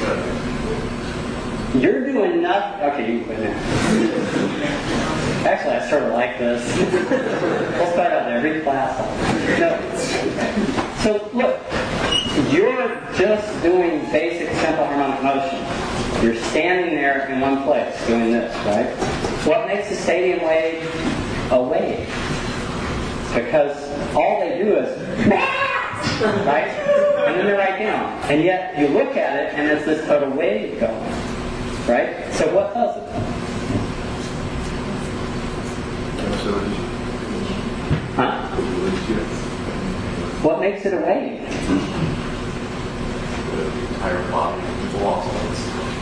You're doing nothing. Okay, you can put it in. Actually, I sort of like this. We'll start out there. Read class. No. So, look. You're just doing basic simple harmonic motion. You're standing there in one place doing this, right? What makes a stadium wave a wave? Because all they do is right? And then they're right down. And yet you look at it and it's this total wave going. Right? So what does it? Huh? What makes it a wave? The entire body oscillates.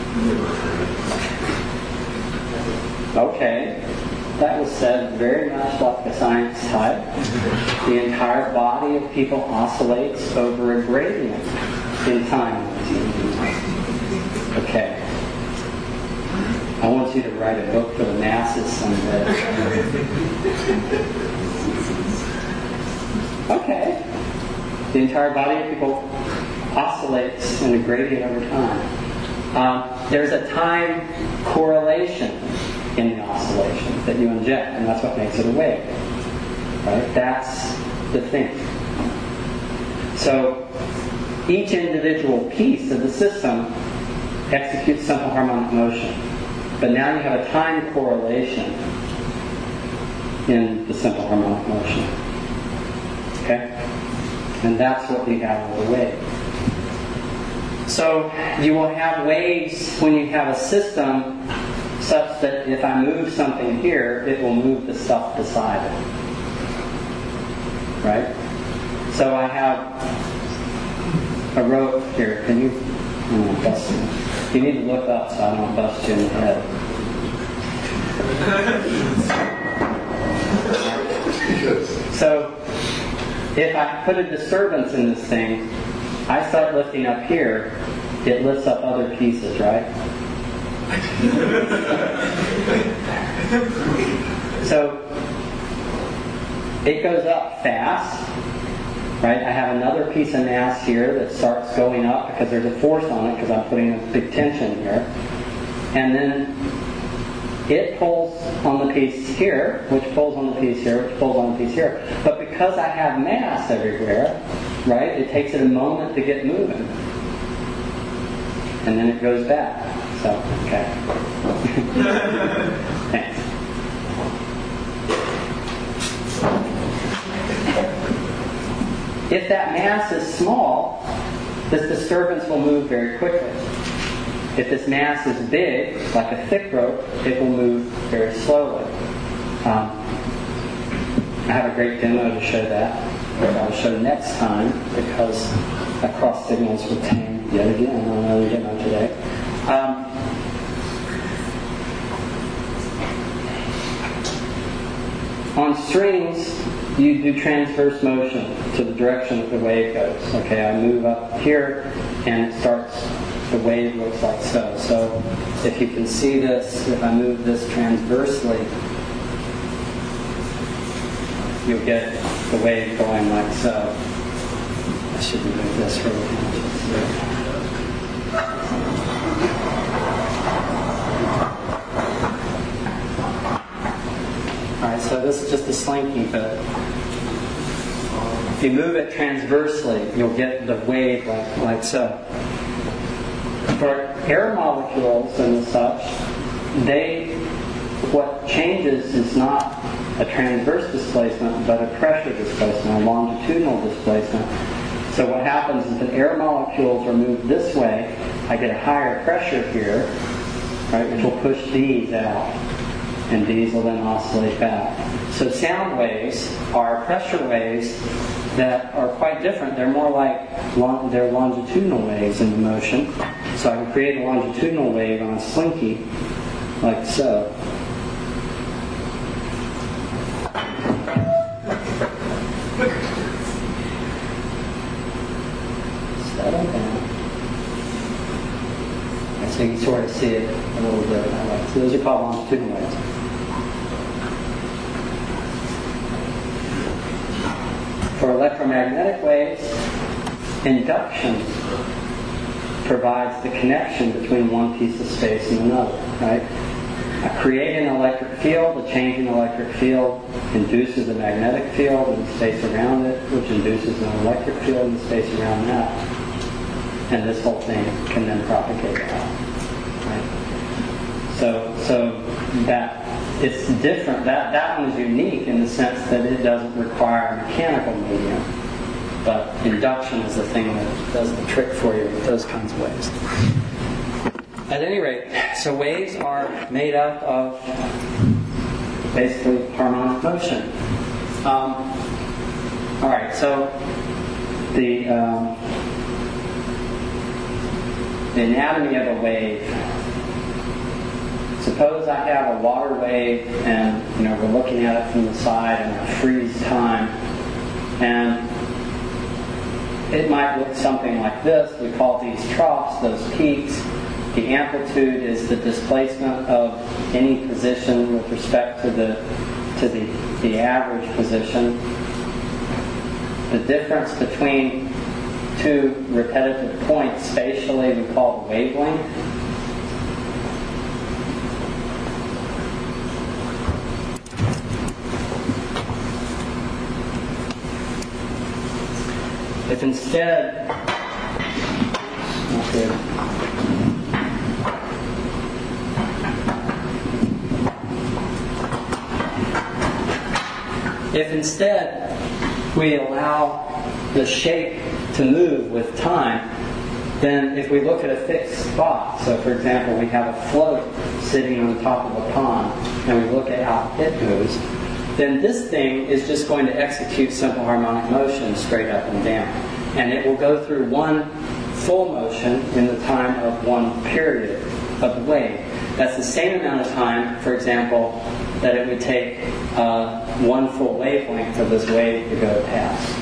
Okay. That was said very much like a science type. The entire body of people oscillates over a gradient in time. Okay. I want you to write a book for the masses someday. Okay. The entire body of people oscillates in a gradient over time. There's a time correlation in the oscillation that you inject, and that's what makes it a wave. Right? That's the thing. So each individual piece of the system executes simple harmonic motion. But now you have a time correlation in the simple harmonic motion. Okay? And that's what you have with a wave. So you will have waves when you have a system such that if I move something here, it will move the stuff beside it. Right? So I have a rope here. Can you? Bust you. You need to look up so I don't bust you in the head. So if I put a disturbance in this thing, I start lifting up here, it lifts up other pieces, right? So it goes up fast, right? I have another piece of mass here that starts going up because there's a force on it because I'm putting a big tension here. And then it pulls on the piece here, which pulls on the piece here, which pulls on the piece here. But because I have mass everywhere, right, it takes it a moment to get moving. And then it goes back. So, okay. Thanks. If that mass is small, this disturbance will move very quickly. If this mass is big, like a thick rope, it will move very slowly. I have a great demo to show that, which I'll show next time because I cross signals with Tane yet again on another demo today. On strings, you do transverse motion to the direction that the wave goes. Okay, I move up here and it starts, the wave looks like so. So if you can see this, if I move this transversely, you'll get the wave going like so. I should move this really much. Alright, so this is just a slinky, but if you move it transversely, you'll get the wave like so. For air molecules and such, what changes is not a transverse displacement, but a pressure displacement, a longitudinal displacement. So what happens is that air molecules are moved this way. I get a higher pressure here, right, which will push these out, and these will then oscillate back. So sound waves are pressure waves that are quite different. They're more like they're longitudinal waves in the motion. So I can create a longitudinal wave on a slinky like so. Settle down. So you can sort of see it a little bit. So those are called longitudinal waves. For electromagnetic waves, induction provides the connection between one piece of space and another, right? I create an electric field, a change in electric field induces a magnetic field in the space around it, which induces an electric field in the space around that. And this whole thing can then propagate out, right? So that it's different. That one is unique in the sense that it doesn't require a mechanical medium. But induction is the thing that does the trick for you with those kinds of waves. At any rate, so waves are made up of basically harmonic motion. All right, so the anatomy of a wave. Suppose I have a water wave and we're looking at it from the side and I freeze time, and it might look something like this. We call these troughs, those peaks. The amplitude is the displacement of any position with respect to the average position. The difference between two repetitive points spatially we call the wavelength. If instead If instead we allow the shape to move with time, then if we look at a fixed spot, so for example we have a float sitting on top of a pond and we look at how it moves, then this thing is just going to execute simple harmonic motion straight up and down. And it will go through one full motion in the time of one period of the wave. That's the same amount of time, for example, that it would take one full wavelength of this wave to go past.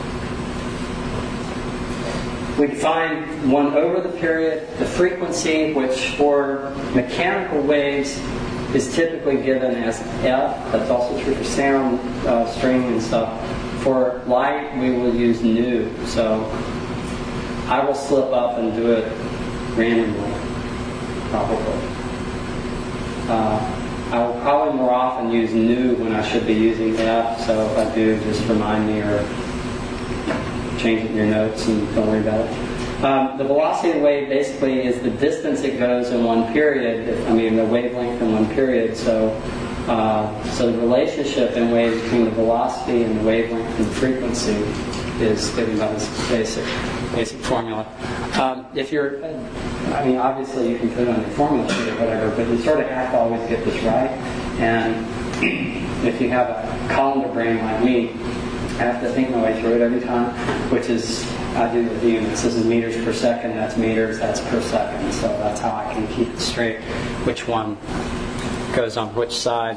We define one over the period, the frequency, which for mechanical waves is typically given as F. That's also true for sound, string and stuff. For light, we will use nu. So I will slip up and do it randomly, probably. I will probably more often use nu when I should be using F. So if I do, just remind me or change it in your notes and don't worry about it. The velocity of the wave basically is the distance it goes in one period. The wavelength in one period. So the relationship in waves between the velocity and the wavelength and the frequency is given by this basic formula. If you're, obviously you can put it on your formula sheet or whatever, but you sort of have to always get this right. And if you have a colander brain like me, I have to think my way through it every time, which is, I do the units. This is meters per second, that's meters, that's per second. So that's how I can keep it straight, which one goes on which side.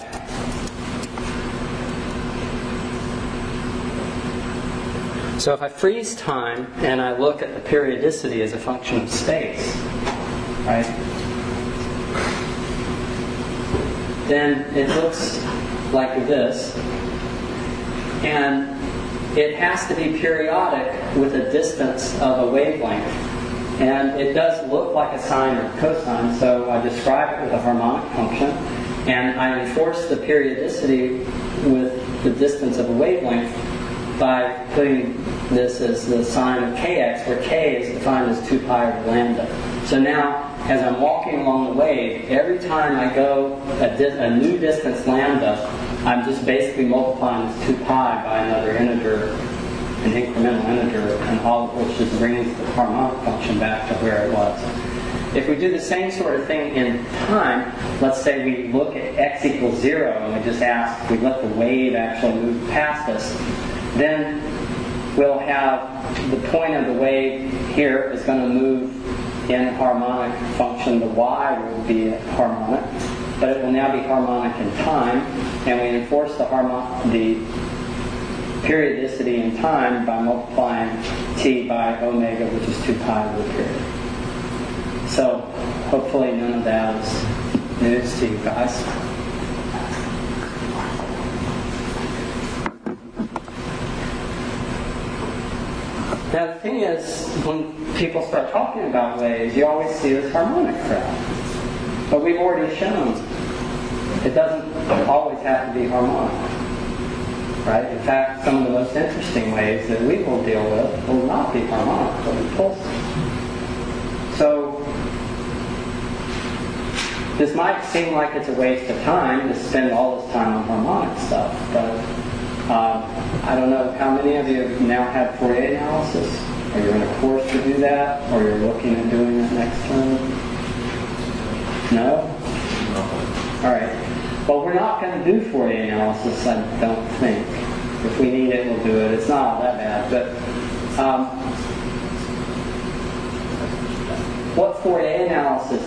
So if I freeze time and I look at the periodicity as a function of space, right, then it looks like this. And it has to be periodic with a distance of a wavelength. And it does look like a sine or cosine, so I describe it with a harmonic function. And I enforce the periodicity with the distance of a wavelength by putting this as the sine of kx, where k is defined as 2 pi over lambda. So now, as I'm walking along the wave, every time I go a new distance lambda, I'm just basically multiplying this 2 pi by another integer, an incremental integer, and all of which just brings the harmonic function back to where it was. If we do the same sort of thing in time, let's say we look at x equals 0 and we just ask, we let the wave actually move past us, then we'll have the point of the wave here is going to move in harmonic function. The y will be harmonic, but it will now be harmonic in time, and we enforce the periodicity in time by multiplying t by omega, which is 2 pi over the period. So hopefully none of that is news to you guys. Now the thing is, when people start talking about waves, you always see this harmonic crowd. But we've already shown it doesn't always have to be harmonic. Right? In fact, some of the most interesting waves that we will deal with will not be harmonic, but be pulsing. So this might seem like it's a waste of time to spend all this time on harmonic stuff, but I don't know how many of you now have Fourier analysis, or you're in a course to do that, or you're looking at doing it next term. No? All right. Well, we're not going to do Fourier analysis, I don't think. If we need it, we'll do it. It's not all that bad. But what Fourier analysis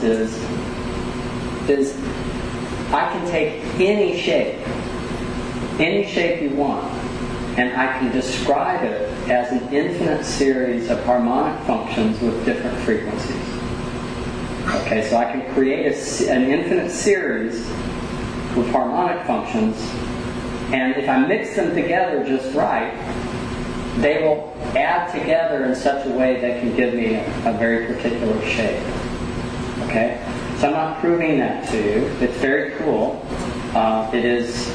is I can take any shape you want, and I can describe it as an infinite series of harmonic functions with different frequencies. Okay, so I can create an infinite series with harmonic functions, and if I mix them together just right, they will add together in such a way that can give me a very particular shape. Okay? So I'm not proving that to you. It's very cool. It is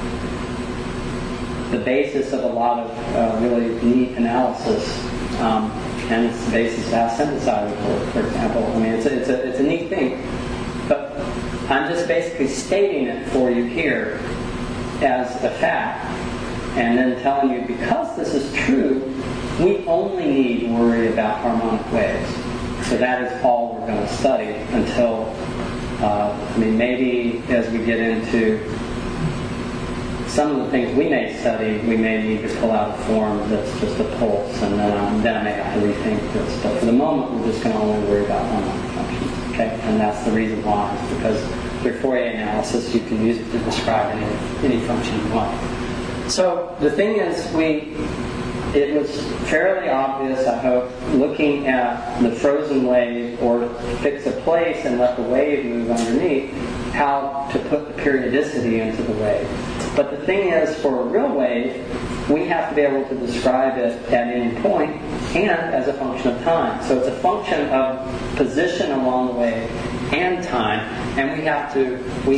the basis of a lot of really neat analysis, and it's the basis of how synthesizers work, for example. I mean, it's a neat thing. But I'm just basically stating it for you here as a fact. and then telling you, because this is true, we only need to worry about harmonic waves. So that is all we're going to study until, maybe as we get into some of the things we may study, we may need to pull out a form that's just a pulse, and then I may have to rethink this. But for the moment, we're just going to only worry about harmonic functions. Okay? And that's the reason why, is because through Fourier analysis, you can use it to describe any function you want. So the thing is, it was fairly obvious, I hope, looking at the frozen wave, or fix a place and let the wave move underneath, how to put the periodicity into the wave. But the thing is, for a real wave, we have to be able to describe it at any point and as a function of time. So it's a function of position along the wave and time, and we have to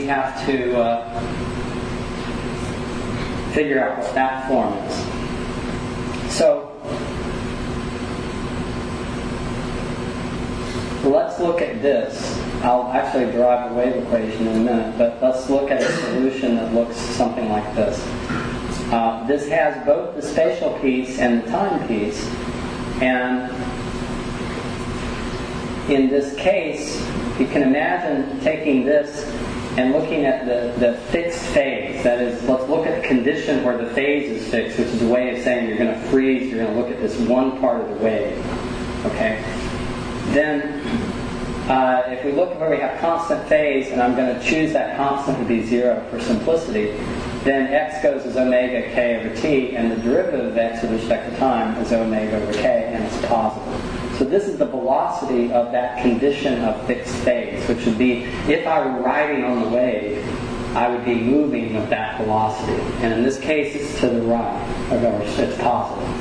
figure out what that form is. So let's look at this. I'll actually derive the wave equation in a minute, but let's look at a solution that looks something like this. This has both the spatial piece and the time piece, and in this case, you can imagine taking this and looking at the fixed phase. That is, let's look at the condition where the phase is fixed, which is a way of saying you're going to freeze, you're going to look at this one part of the wave. Okay? Then, if we look at where we have constant phase, and I'm going to choose that constant to be 0 for simplicity, then x goes as omega k over t, and the derivative of x with respect to time is omega over k, and it's positive. So this is the velocity of that condition of fixed phase, which would be, if I were riding on the wave, I would be moving with that velocity. And in this case, it's to the right, or it's positive.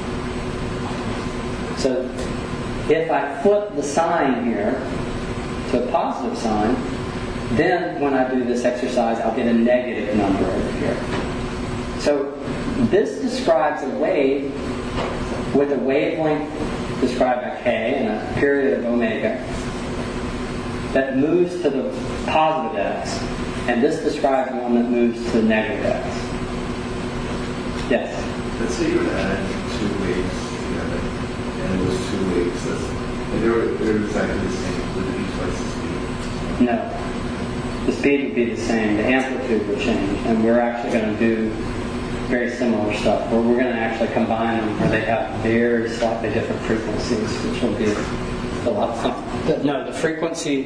So if I flip the sign here to a positive sign, then when I do this exercise, I'll get a negative number over here. So this describes a wave with a wavelength described by k and a period of omega that moves to the positive x, and this describes one that moves to the negative x. Yes? Let's say you were to add two waves together, and those two waves, they're exactly the same. Would it be twice the speed? No. The speed would be the same. The amplitude would change, and we're actually going to do very similar stuff, where we're going to actually combine them where they have very slightly different frequencies, which will be a lot of fun. No, the frequency,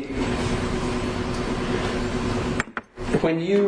when you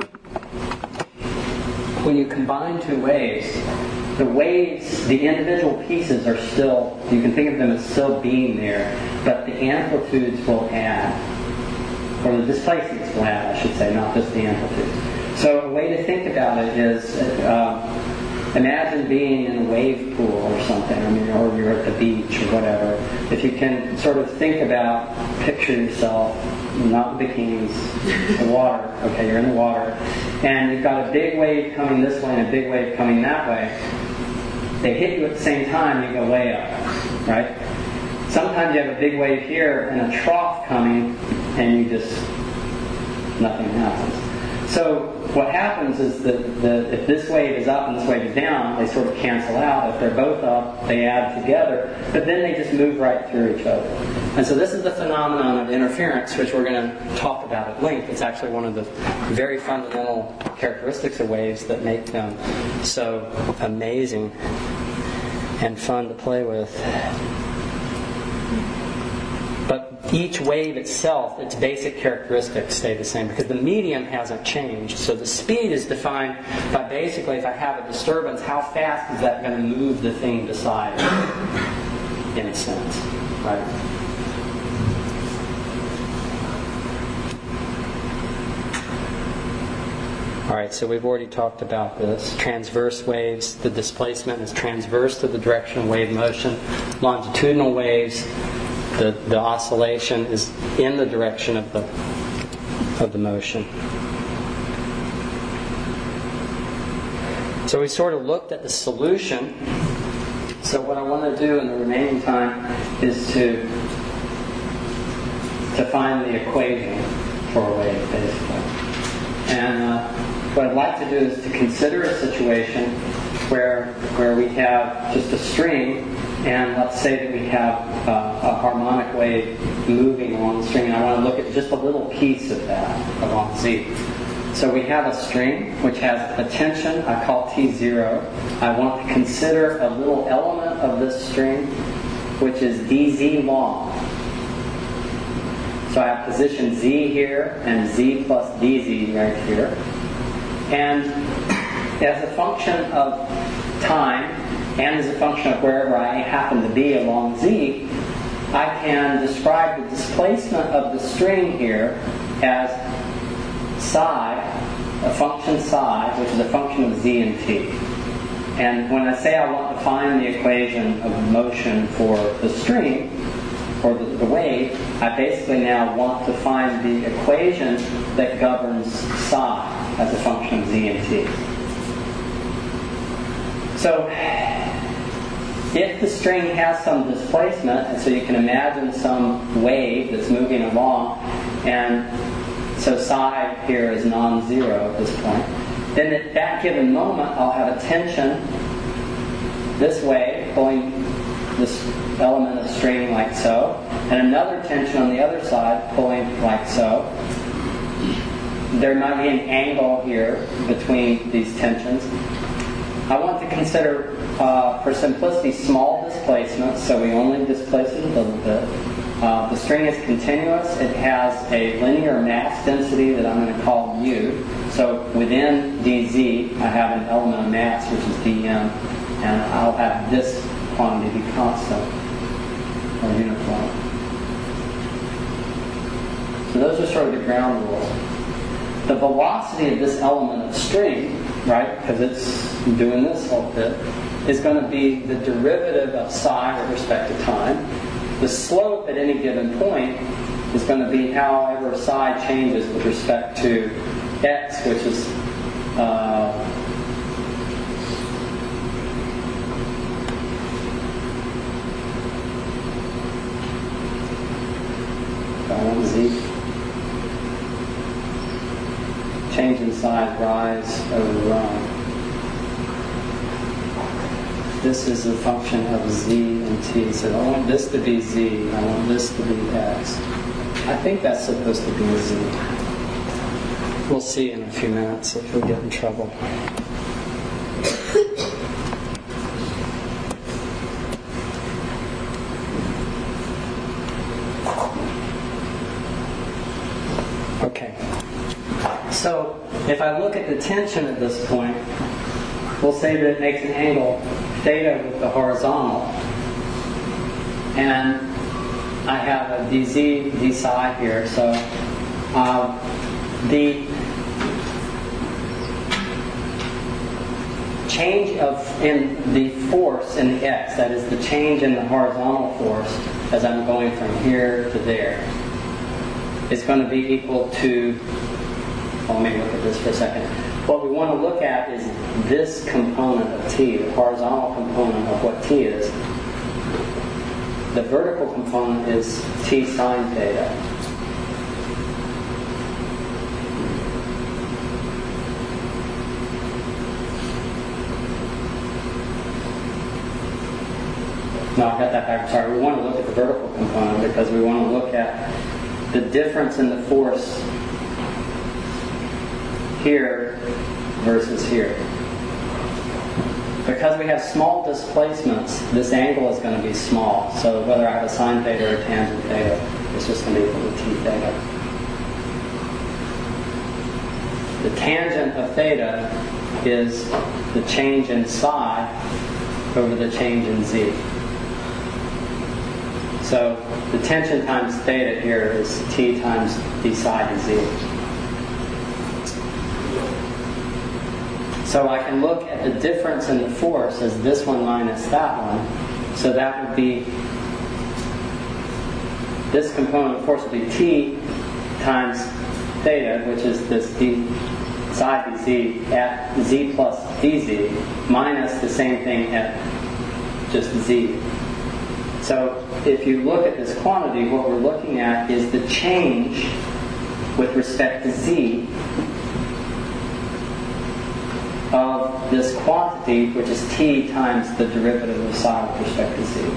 combine two waves, the individual pieces are still, you can think of them as still being there, but the amplitudes will add, or the displacements will add, I should say, not just the amplitudes. So a way to think about it is, imagine being in a wave pool or something, or you're at the beach or whatever. If you can sort of think about, picture yourself, not the bikinis, the water. Okay, you're in the water, and you've got a big wave coming this way and a big wave coming that way. They hit you at the same time, you go way up, right? Sometimes you have a big wave here and a trough coming, and you just, nothing happens. So what happens is that if this wave is up and this wave is down, they sort of cancel out. If they're both up, they add together, but then they just move right through each other. And so this is the phenomenon of interference, which we're going to talk about at length. It's actually one of the very fundamental characteristics of waves that make them so amazing and fun to play with. But each wave itself, its basic characteristics stay the same because the medium hasn't changed. So the speed is defined by basically, if I have a disturbance, how fast is that going to move the thing beside it, in a sense, right? All right, so we've already talked about this. Transverse waves, the displacement is transverse to the direction of wave motion. Longitudinal waves, the oscillation is in the direction of the motion. So we sort of looked at the solution. So what I want to do in the remaining time is to find the equation for a wave, basically. And what I'd like to do is to consider a situation where we have just a string, and let's say that we have a harmonic wave moving along the string, and I want to look at just a little piece of that along Z. So we have a string which has a tension I call T0. I want to consider a little element of this string which is dz long. So I have position Z here and Z plus dz right here. And as a function of time and as a function of wherever I happen to be along Z, I can describe the displacement of the string here as psi, a function psi, which is a function of Z and T. And when I say I want to find the equation of motion for the string, or the wave, I basically now want to find the equation that governs psi as a function of Z and T. So, if the string has some displacement, and so you can imagine some wave that's moving along, and so psi here is non-zero at this point, then at that given moment I'll have a tension this way, pulling this element of string like so, and another tension on the other side pulling like so. There might be an angle here between these tensions. I want to consider, for simplicity, small displacements, so we only displace it a little bit. The string is continuous. It has a linear mass density that I'm going to call mu. So within dz, I have an element of mass, which is dm, and I'll have this quantity be constant or uniform. So those are sort of the ground rules. The velocity of this element of string, right, because it's doing this whole bit, is going to be the derivative of psi with respect to time. The slope at any given point is going to be however psi changes with respect to x, which is Z. Change in size, rise over run. This is a function of Z and T. So I want this to be Z. I want this to be X. I think that's supposed to be Z. We'll see in a few minutes if we get in trouble. Okay. So if I look at the tension at this point, we'll say that it makes an angle theta with the horizontal, and I have a dz, d psi here. So the change in the force in the x, that is the change in the horizontal force as I'm going from here to there, is going to be equal to, well, let me look at this for a second. What we want to look at is this component of t, the horizontal component of what t is. The vertical component is t sine theta. No, I got that back. Sorry. We want to look at the vertical component because we want to look at the difference in the force here versus here. Because we have small displacements, this angle is going to be small. So whether I have a sine theta or a tangent theta, it's just going to be equal to t theta. The tangent of theta is the change in psi over the change in z. So the tension times theta here is t times d psi dz. So I can look at the difference in the force as this one minus that one. So that would be, this component of force would be t times theta, which is this d psi dz at z plus dz, minus the same thing at just z. So if you look at this quantity, what we're looking at is the change with respect to z of this quantity, which is t times the derivative of psi with respect to z.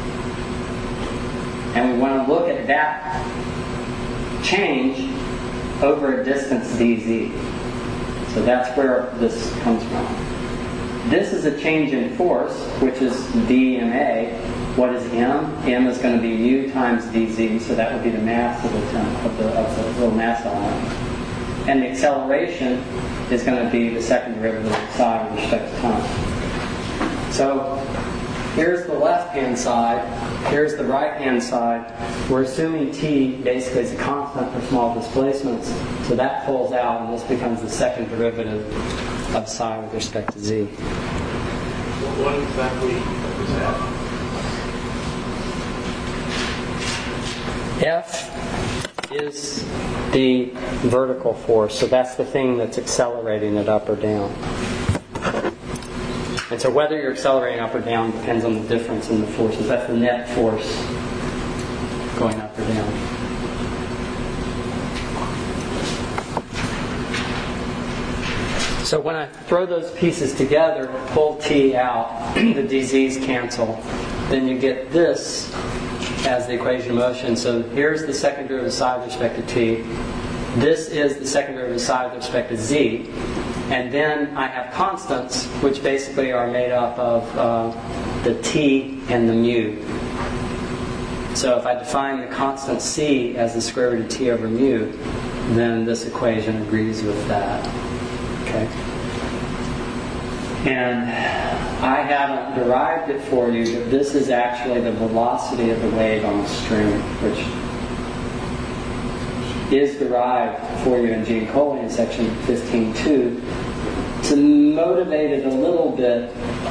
And we want to look at that change over a distance dz. So that's where this comes from. This is a change in force, which is dma. What is m? M is going to be mu times dz, so that would be the mass of the little mass element. And the acceleration is going to be the second derivative of psi with respect to time. So here's the left-hand side. Here's the right-hand side. We're assuming t basically is a constant for small displacements, so that pulls out, and this becomes the second derivative of psi with respect to z. What exactly is that? F is the vertical force, so that's the thing that's accelerating it up or down. And so whether you're accelerating up or down depends on the difference in the forces. That's the net force going up or down. So when I throw those pieces together, pull t out, the dz's cancel, then you get this as the equation of motion. So here's the second derivative of psi with respect to t. This is the second derivative of psi with respect to z. And then I have constants, which basically are made up of the t and the mu. So if I define the constant c as the square root of t over mu, then this equation agrees with that. Okay. And I haven't derived it for you, but this is actually the velocity of the wave on the string, which is derived for you in Giancoli in section 15.2. To motivate it a little bit,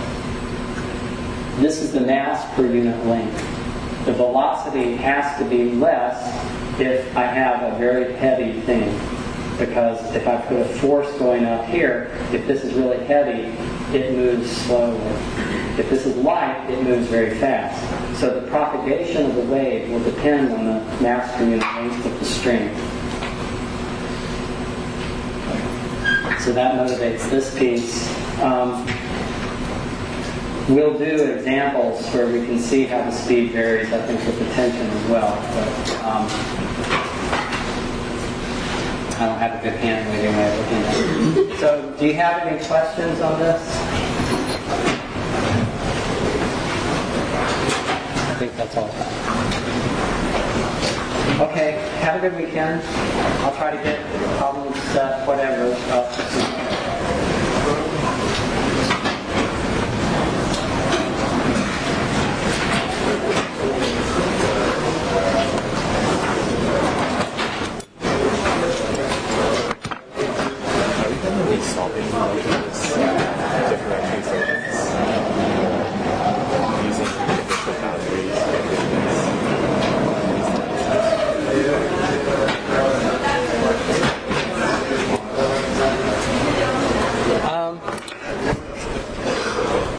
this is the mass per unit length. The velocity has to be less if I have a very heavy thing. Because if I put a force going up here, if this is really heavy, it moves slowly. If this is light, it moves very fast. So the propagation of the wave will depend on the mass per unit length of the string. So that motivates this piece. We'll do examples where we can see how the speed varies, I think, with the tension as well. But, I don't have a good hand-waving way of looking at it. So, do you have any questions on this? I think that's all. Okay, have a good weekend. I'll try to get problems set, whatever.